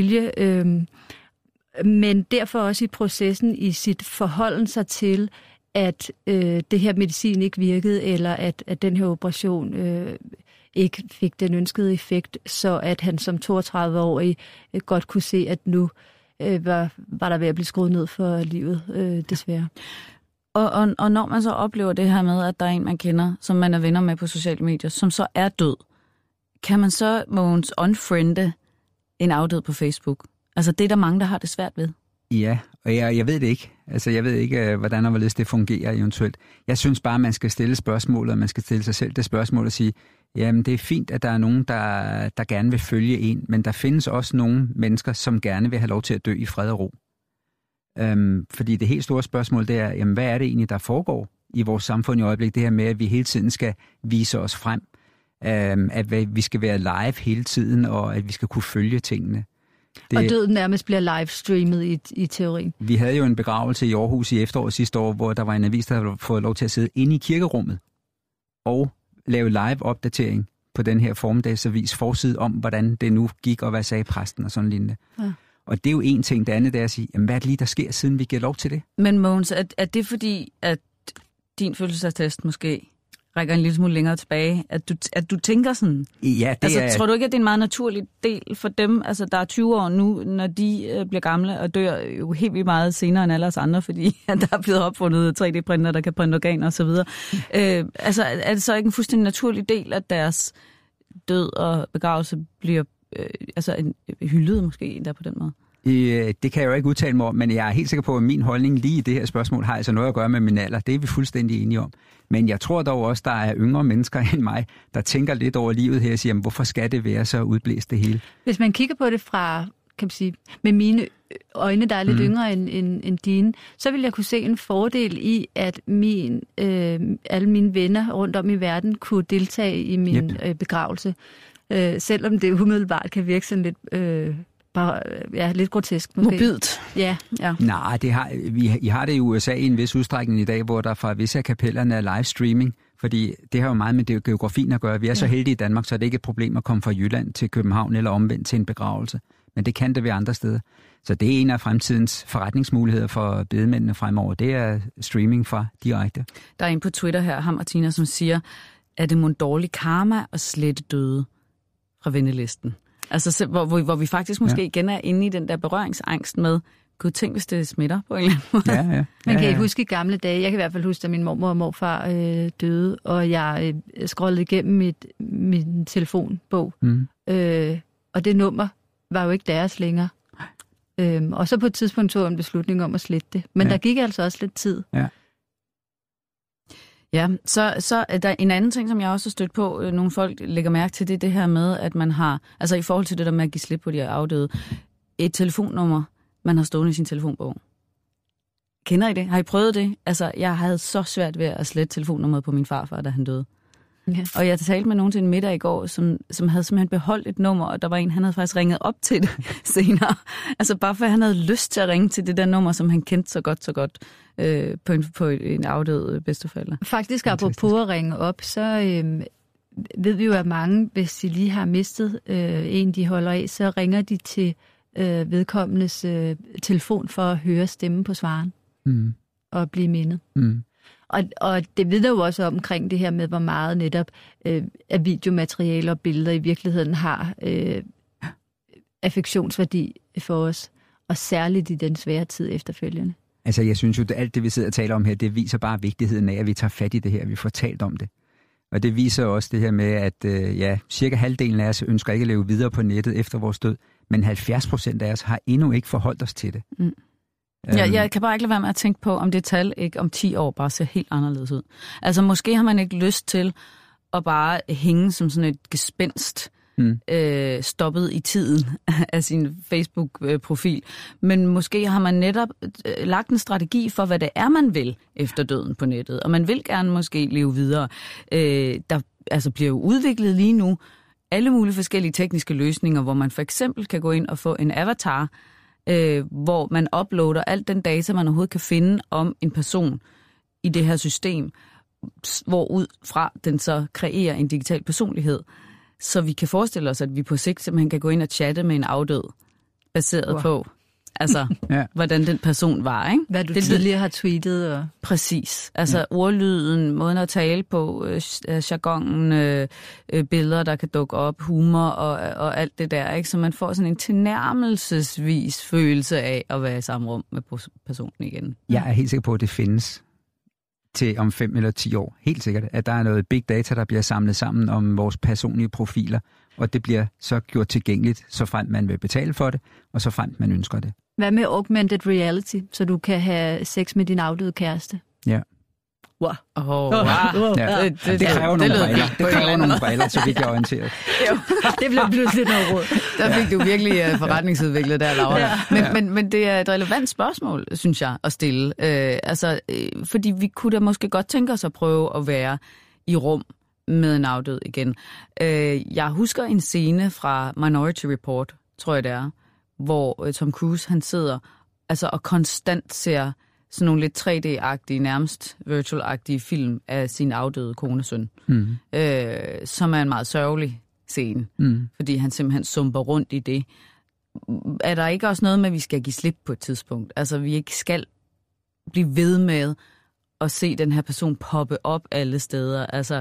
men derfor også i processen i sit forholden sig til, at det her medicin ikke virkede, eller at den her operation ikke fik den ønskede effekt, så at han som 32-årig godt kunne se, at nu var der ved at blive skruet ned for livet, desværre. Og når man så oplever det her med, at der er en, man kender, som man er venner med på sociale medier, som så er død, kan man så, Mogens, unfriende en afdød på Facebook? Altså det er der mange, der har det svært ved. Ja, og jeg ved det ikke. Altså jeg ved ikke, hvordan og hvorledes det fungerer eventuelt. Jeg synes bare, man skal stille spørgsmålet, og man skal stille sig selv det spørgsmål og sige, jamen det er fint, at der er nogen, der gerne vil følge en, men der findes også nogle mennesker, som gerne vil have lov til at dø i fred og ro. Fordi det helt store spørgsmål, det er, jamen, hvad er det egentlig, der foregår i vores samfund i øjeblikket? Det her med, at vi hele tiden skal vise os frem, at vi skal være live hele tiden, og at vi skal kunne følge tingene. Og døden nærmest bliver livestreamet i teorien. Vi havde jo en begravelse i Aarhus i efteråret sidste år, hvor der var en avis, der havde fået lov til at sidde inde i kirkerummet og lave live-opdatering på den her formiddagsavis forside om, hvordan det nu gik, og hvad sagde præsten og sådan lignende. Ja. Og det er jo en ting, det andet, det er at sige, jamen, hvad er det lige, der sker, siden vi giver lov til det? Men Mogens, er det fordi, at din fødselsdagstest måske rækker en lille smule længere tilbage, at du tænker sådan? Ja, det altså, tror du ikke, at det er en meget naturlig del for dem? Altså, der er 20 år nu, når de bliver gamle og dør jo helt vildt meget senere end alle os andre, fordi der er blevet opfundet 3D-printer, der kan printe organer osv. Altså, er det så ikke en fuldstændig naturlig del, at deres død og begravelse bliver hyldet måske der på den måde? Det kan jeg jo ikke udtale mig om, men jeg er helt sikker på, at min holdning lige i det her spørgsmål har altså noget at gøre med min alder. Det er vi fuldstændig enige om. Men jeg tror dog også, der er yngre mennesker end mig, der tænker lidt over livet her og siger, jamen, hvorfor skal det være så udblæst det hele? Hvis man kigger på det fra, kan man sige, med mine øjne, der er lidt yngre end dine, så vil jeg kunne se en fordel i, at alle mine venner rundt om i verden kunne deltage i min begravelse. Selvom det umiddelbart kan virke sådan lidt... lidt grotesk måske. Mobilt. Ja. Nej, I har det i USA i en vis udstrækning i dag, hvor der fra visse af kapellerne er live streaming, fordi det har jo meget med geografien at gøre. Vi er så heldige i Danmark, så er det ikke et problem at komme fra Jylland til København eller omvendt til en begravelse. Men det kan det ved andre steder. Så det er en af fremtidens forretningsmuligheder for bedemændene fremover. Det er streaming fra direkte. Der er en på Twitter her, ham og Tina, som siger, er det mon dårlig karma at slette døde fra vennelisten? Altså, hvor vi faktisk måske igen er inde i den der berøringsangst med, gud, tænk, hvis det smitter på en eller anden måde. Ja. Man kan huske i gamle dage, jeg kan i hvert fald huske, at min mormor og morfar døde, og jeg scrollede igennem min telefonbog, og det nummer var jo ikke deres længere. Og så på et tidspunkt tog jeg en beslutning om at slette det. Men der gik altså også lidt tid. Ja, så er der en anden ting, som jeg også har stødt på, nogle folk lægger mærke til, det her med, at man har, altså i forhold til det der med at give slip på de afdøde, et telefonnummer, man har stående i sin telefonbog. Kender I det? Har I prøvet det? Altså, jeg havde så svært ved at slette telefonnummeret på min farfar, da han døde. Okay. Og jeg talte med nogen til en middag i går, som havde simpelthen beholdt et nummer, og der var en, han havde faktisk ringet op til det senere. Altså bare for han havde lyst til at ringe til det der nummer, som han kendte så godt på en afdød bedsteforælder. Faktisk apropos at ringe op, så ved vi jo, at mange, hvis de lige har mistet en, de holder af, så ringer de til vedkommendes telefon for at høre stemmen på svaren og blive mindet. Og det vidner jo også omkring det her med, hvor meget netop af videomaterialer og billeder i virkeligheden har affektionsværdi for os, og særligt i den svære tid efterfølgende. Altså, jeg synes jo, at alt det, vi sidder og taler om her, det viser bare vigtigheden af, at vi tager fat i det her, vi får talt om det. Og det viser også det her med, at cirka halvdelen af os ønsker ikke at leve videre på nettet efter vores død, men 70% af os har endnu ikke forholdt os til det. Jeg kan bare ikke lade være med at tænke på, om det tal ikke om 10 år bare ser helt anderledes ud. Altså, måske har man ikke lyst til at bare hænge som sådan et gespenst, stoppet i tiden af sin Facebook-profil. Men måske har man netop lagt en strategi for, hvad det er, man vil efter døden på nettet. Og man vil gerne måske leve videre. Der bliver jo udviklet lige nu alle mulige forskellige tekniske løsninger, hvor man for eksempel kan gå ind og få en avatar, hvor man uploader alt den data, man overhovedet kan finde om en person i det her system, hvor ud fra den så kreerer en digital personlighed. Så vi kan forestille os, at vi på sigt simpelthen kan gå ind og chatte med en afdød, baseret på, Altså, hvordan den person var, ikke? Hvad du tidligere har tweetet. Og... Præcis. Altså, ordlyden, måden at tale på, jargonen, billeder, der kan dukke op, humor og alt det der, ikke? Så man får sådan en tilnærmelsesvis følelse af at være i samme rum med personen igen. Jeg er helt sikker på, at det findes til om 5 eller 10 år. Helt sikkert, at der er noget big data, der bliver samlet sammen om vores personlige profiler, og det bliver så gjort tilgængeligt, så fremt man vil betale for det, og så fremt man ønsker det. Hvad med augmented reality, så du kan have sex med din afdøde kæreste? Ja. Wow. Ja. Det kræver nogle briller. Det kræver nogle briller, så vidt jeg er orienteret. Det blev pludselig noget råd. Der fik du virkelig forretningsudviklet der, Laura. Men det er et relevant spørgsmål, synes jeg, at stille. Fordi vi kunne da måske godt tænke os at prøve at være i rum med en afdød igen. Jeg husker en scene fra Minority Report, tror jeg det er, hvor Tom Cruise han sidder og konstant ser sådan nogle lidt 3D-agtige, nærmest virtual-agtige film af sin afdøde konesøn, som er en meget sørgelig scene, fordi han simpelthen sumper rundt i det. Er der ikke også noget med, at vi skal give slip på et tidspunkt? Altså, vi ikke skal blive ved med at se den her person poppe op alle steder. Altså,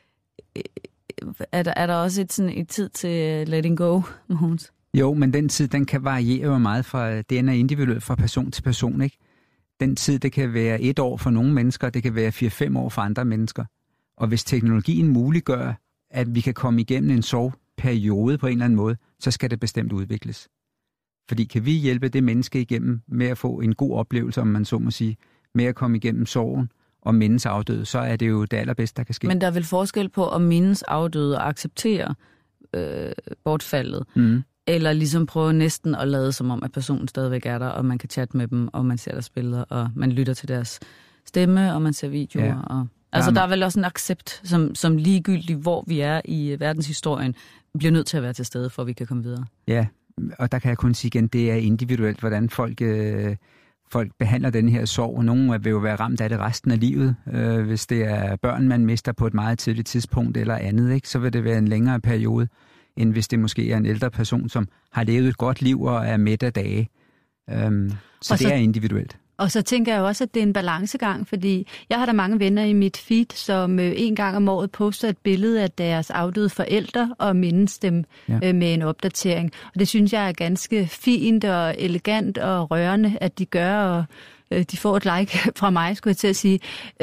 er der også et tid til letting go, Mogens? Jo, men den tid, den kan variere jo meget fra, den er individuelt fra person til person, ikke? Den tid, det kan være 1 år for nogle mennesker, det kan være 4-5 år for andre mennesker. Og hvis teknologien muliggør, at vi kan komme igennem en sorgperiode på en eller anden måde, så skal det bestemt udvikles. Fordi kan vi hjælpe det menneske igennem med at få en god oplevelse, om man så må sige, med at komme igennem sorgen og mindes afdøde, så er det jo det allerbedste, der kan ske. Men der er vel forskel på at mindes afdøde og acceptere bortfaldet, eller ligesom prøve næsten at lade som om, at personen stadigvæk er der, og man kan chatte med dem, og man ser deres billeder, og man lytter til deres stemme, og man ser videoer. Ja. Og, altså, der er vel også en accept, som ligegyldigt, hvor vi er i verdenshistorien, bliver nødt til at være til stede, for at vi kan komme videre. Ja, og der kan jeg kun sige igen, det er individuelt, hvordan folk behandler den her sorg. Nogle vil jo være ramt af det resten af livet. Hvis det er børn, man mister på et meget tidligt tidspunkt eller andet, ikke, så vil det være en længere periode, end hvis det måske er en ældre person, som har levet et godt liv og er mæt af dage. Så det er individuelt. Og så tænker jeg også, at det er en balancegang, fordi jeg har da mange venner i mit feed, som en gang om året poster et billede af deres afdøde forældre og mindes dem med en opdatering. Og det synes jeg er ganske fint og elegant og rørende, at de gør, og de får et like fra mig, skulle jeg til at sige.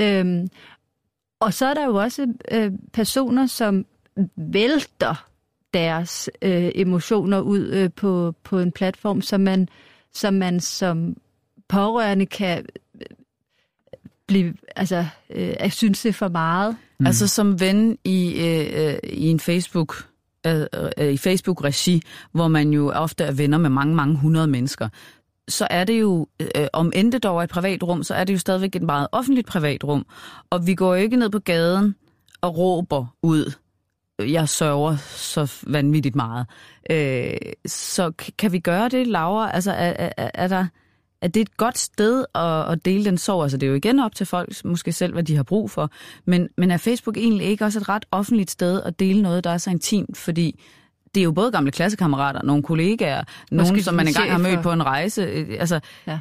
Og så er der jo også personer, som vælter deres emotioner ud på en platform, som man som pårørende kan blive, synes det for meget. Altså som ven i en i Facebook-regi, hvor man jo ofte er venner med mange, mange 100 mennesker, så er det jo, om end det dog er et privat rum, så er det jo stadigvæk et meget offentligt privat rum. Og vi går jo ikke ned på gaden og råber ud, jeg sørger så vanvittigt meget. Så kan vi gøre det, Laura? Altså, er det et godt sted at dele den sorg? Altså, det er jo igen op til folk, måske selv, hvad de har brug for. Men er Facebook egentlig ikke også et ret offentligt sted at dele noget, der er så intimt? Fordi det er jo både gamle klassekammerater, nogle kollegaer, nogen, som man engang har mødt på en rejse. Altså,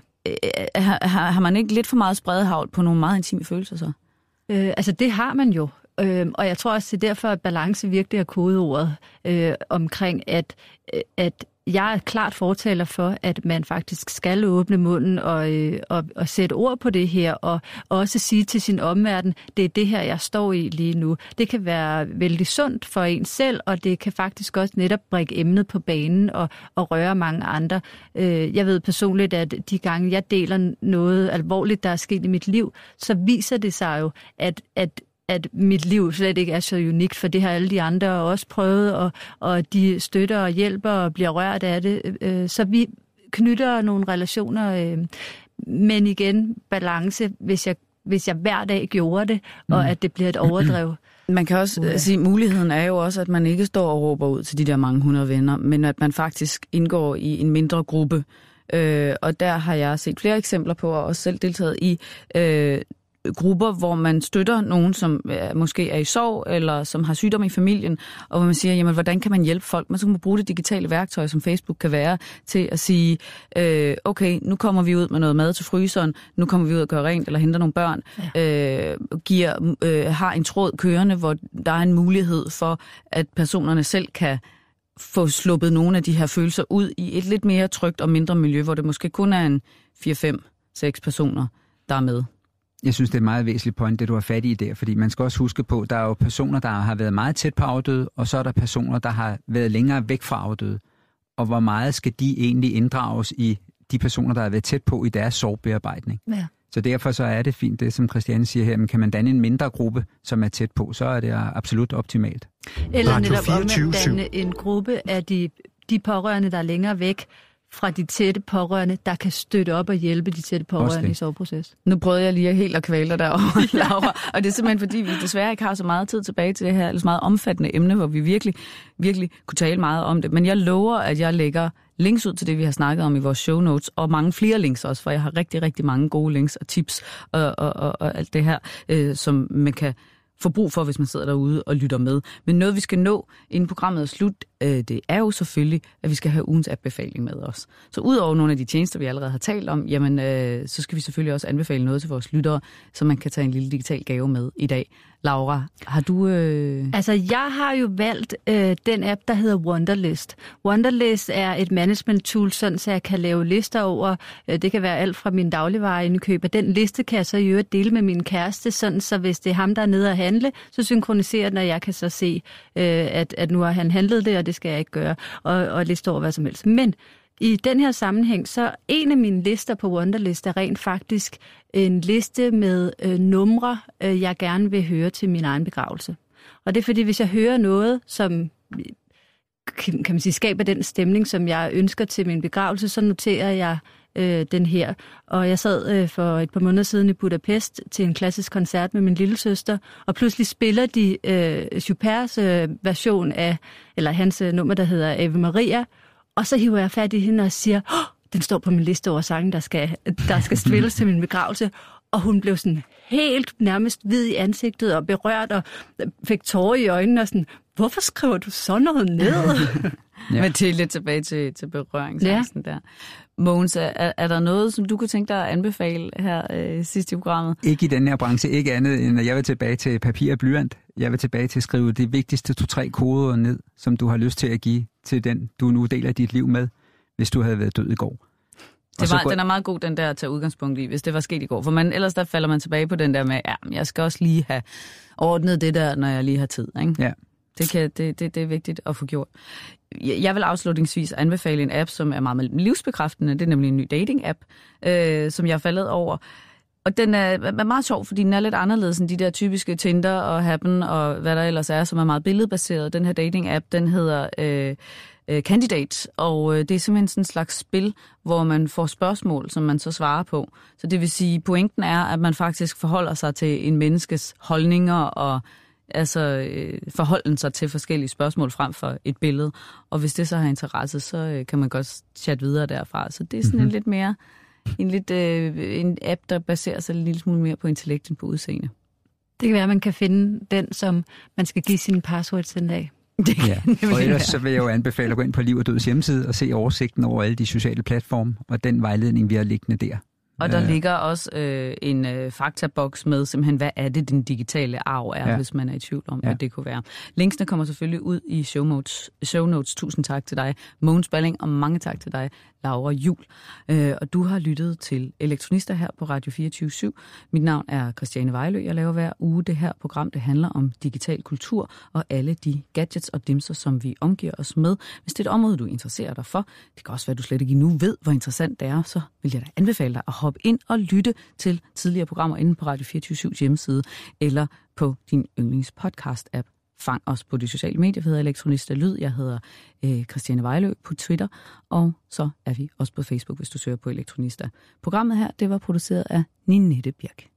har man ikke lidt for meget spredehagl på nogle meget intime følelser så? Det har man jo. Og jeg tror også, det er derfor, at balance virkelig er kodeordet omkring, at jeg er klart fortaler for, at man faktisk skal åbne munden og sætte ord på det her, og også sige til sin omverden, det er det her, jeg står i lige nu. Det kan være vældig sundt for en selv, og det kan faktisk også netop bringe emnet på banen og røre mange andre. Jeg ved personligt, at de gange, jeg deler noget alvorligt, der er sket i mit liv, så viser det sig jo, at mit liv slet ikke er så unikt, for det har alle de andre også prøvet, og de støtter og hjælper og bliver rørt af det. Så vi knytter nogle relationer, men igen, balance, hvis jeg hver dag gjorde det, og at det bliver et overdrev. Man kan også sige, muligheden er jo også, at man ikke står og råber ud til de der mange 100 venner, men at man faktisk indgår i en mindre gruppe. Og der har jeg set flere eksempler på, og også selv deltaget i grupper, hvor man støtter nogen, som måske er i sorg, eller som har sygdom i familien, og hvor man siger, jamen, hvordan kan man hjælpe folk? Man så kan man bruge det digitale værktøj, som Facebook kan være, til at sige, okay, nu kommer vi ud med noget mad til fryseren, nu kommer vi ud og gør rent, eller henter nogle børn, har en tråd kørende, hvor der er en mulighed for, at personerne selv kan få sluppet nogle af de her følelser ud i et lidt mere trygt og mindre miljø, hvor det måske kun er en 4-5-6 personer, der er med. Jeg synes, det er et meget væsentligt point, det du har fat i der, fordi man skal også huske på, at der er jo personer, der har været meget tæt på afdøde, og så er der personer, der har været længere væk fra afdøde. Og hvor meget skal de egentlig inddrages i de personer, der har været tæt på i deres sorgbearbejdning? Ja. Så derfor så er det fint, det som Christiane siger her, men kan man danne en mindre gruppe, som er tæt på, så er det absolut optimalt. Eller netop om at danne en gruppe af de pårørende, der er længere væk fra de tætte pårørende, der kan støtte op og hjælpe de tætte pårørende i sorgproces. Nu prøvede jeg lige helt at kvæle dig derovre, Laura, og det er simpelthen fordi, vi desværre ikke har så meget tid tilbage til det her, eller så meget omfattende emne, hvor vi virkelig kunne tale meget om det. Men jeg lover, at jeg lægger links ud til det, vi har snakket om i vores show notes, og mange flere links også, for jeg har rigtig, rigtig mange gode links og tips og alt det her, som man kan få brug for, hvis man sidder derude og lytter med. Men noget, vi skal nå, inden programmet er slut, det er jo selvfølgelig, at vi skal have ugens app-befaling med os. Så udover nogle af de tjenester, vi allerede har talt om, jamen, så skal vi selvfølgelig også anbefale noget til vores lyttere, så man kan tage en lille digital gave med i dag. Laura, har du... Altså, jeg har jo valgt den app, der hedder Wunderlist. Wunderlist er et management tool, sådan så jeg kan lave lister over, det kan være alt fra min dagligvareindkøb, og den liste kan jeg så i øvrigt dele med min kæreste, sådan så hvis det er ham, der er nede at handle, så synkroniserer den, og jeg kan så se, at nu har han handlet det, og det skal jeg ikke gøre, og liste over hvad som helst. Men i den her sammenhæng, så en af mine lister på Wunderlist er rent faktisk en liste med numre, jeg gerne vil høre til min egen begravelse. Og det er fordi, hvis jeg hører noget, som kan man sige, skaber den stemning, som jeg ønsker til min begravelse, så noterer jeg den her. Og jeg sad for et par måneder siden i Budapest til en klassisk koncert med min lillesøster, og pludselig spiller de Chopins version af, eller hans nummer, der hedder Ave Maria, og så hiver jeg fat i hende og siger, den står på min liste over sange, der skal spilles til min begravelse. Og hun blev sådan helt nærmest hvid i ansigtet og berørt og fik tårer i øjnene og sådan, hvorfor skriver du sådan noget ned? Ja. Men det er lidt tilbage til berøringsangsten der. Mogens, er der noget, som du kunne tænke dig at anbefale her sidst i programmet? Ikke i den her branche, ikke andet end at jeg vil tilbage til papir og blyant. Jeg vil tilbage til at skrive de vigtigste 2-3 koder ned, som du har lyst til at give til den, du nu deler dit liv med, hvis du havde været død i går. Den er meget god, den der at tage udgangspunkt i, hvis det var sket i går. For ellers der falder man tilbage på den der med, ja, jeg skal også lige have ordnet det der, når jeg lige har tid. Ikke? Ja. Det er vigtigt at få gjort. Jeg vil afslutningsvis anbefale en app, som er meget livsbekræftende. Det er nemlig en ny dating-app, som jeg er faldet over. Og den er meget sjov, fordi den er lidt anderledes end de der typiske Tinder og Happen og hvad der ellers er, som er meget billedbaseret. Den her dating-app, den hedder Candidate, og det er simpelthen sådan en slags spil, hvor man får spørgsmål, som man så svarer på. Så det vil sige, pointen er, at man faktisk forholder sig til en menneskes holdninger og altså forholden sig til forskellige spørgsmål frem for et billede. Og hvis det så har interesse, så kan man godt chatte videre derfra. Så det er sådan en lidt mere en app, der baserer sig en lille smule mere på intellekt end på udseende. Det kan være, at man kan finde den, som man skal give sine passwords den dag. Ja. Og ellers så vil jeg jo anbefale at gå ind på Liv og Døds hjemmeside og se oversigten over alle de sociale platforme og den vejledning, vi har liggende der. Og der ligger også en faktaboks med simpelthen, hvad er det, den digitale arv er, hvis man er i tvivl om, hvad det kunne være. Linksene kommer selvfølgelig ud i show notes. Tusind tak til dig, Mogens Balling, og mange tak til dig, Laura Juhl. Og du har lyttet til Elektronister her på Radio 24/7. Mit navn er Christiane Vejlø. Jeg laver hver uge det her program, det handler om digital kultur og alle de gadgets og dimser, som vi omgiver os med. Hvis det er et område, du interesserer dig for, det kan også være, at du slet ikke nu ved, hvor interessant det er, så vil jeg da anbefale dig at hoppe ind og lytte til tidligere programmer inde på Radio 24/7's hjemmeside eller på din yndlingspodcast-app. Fang os på de sociale medier, vi hedder Elektronista Lyd. Jeg hedder Christiane Vejlø på Twitter, og så er vi også på Facebook, hvis du søger på Elektronista. Programmet her, det var produceret af Ninette Birk.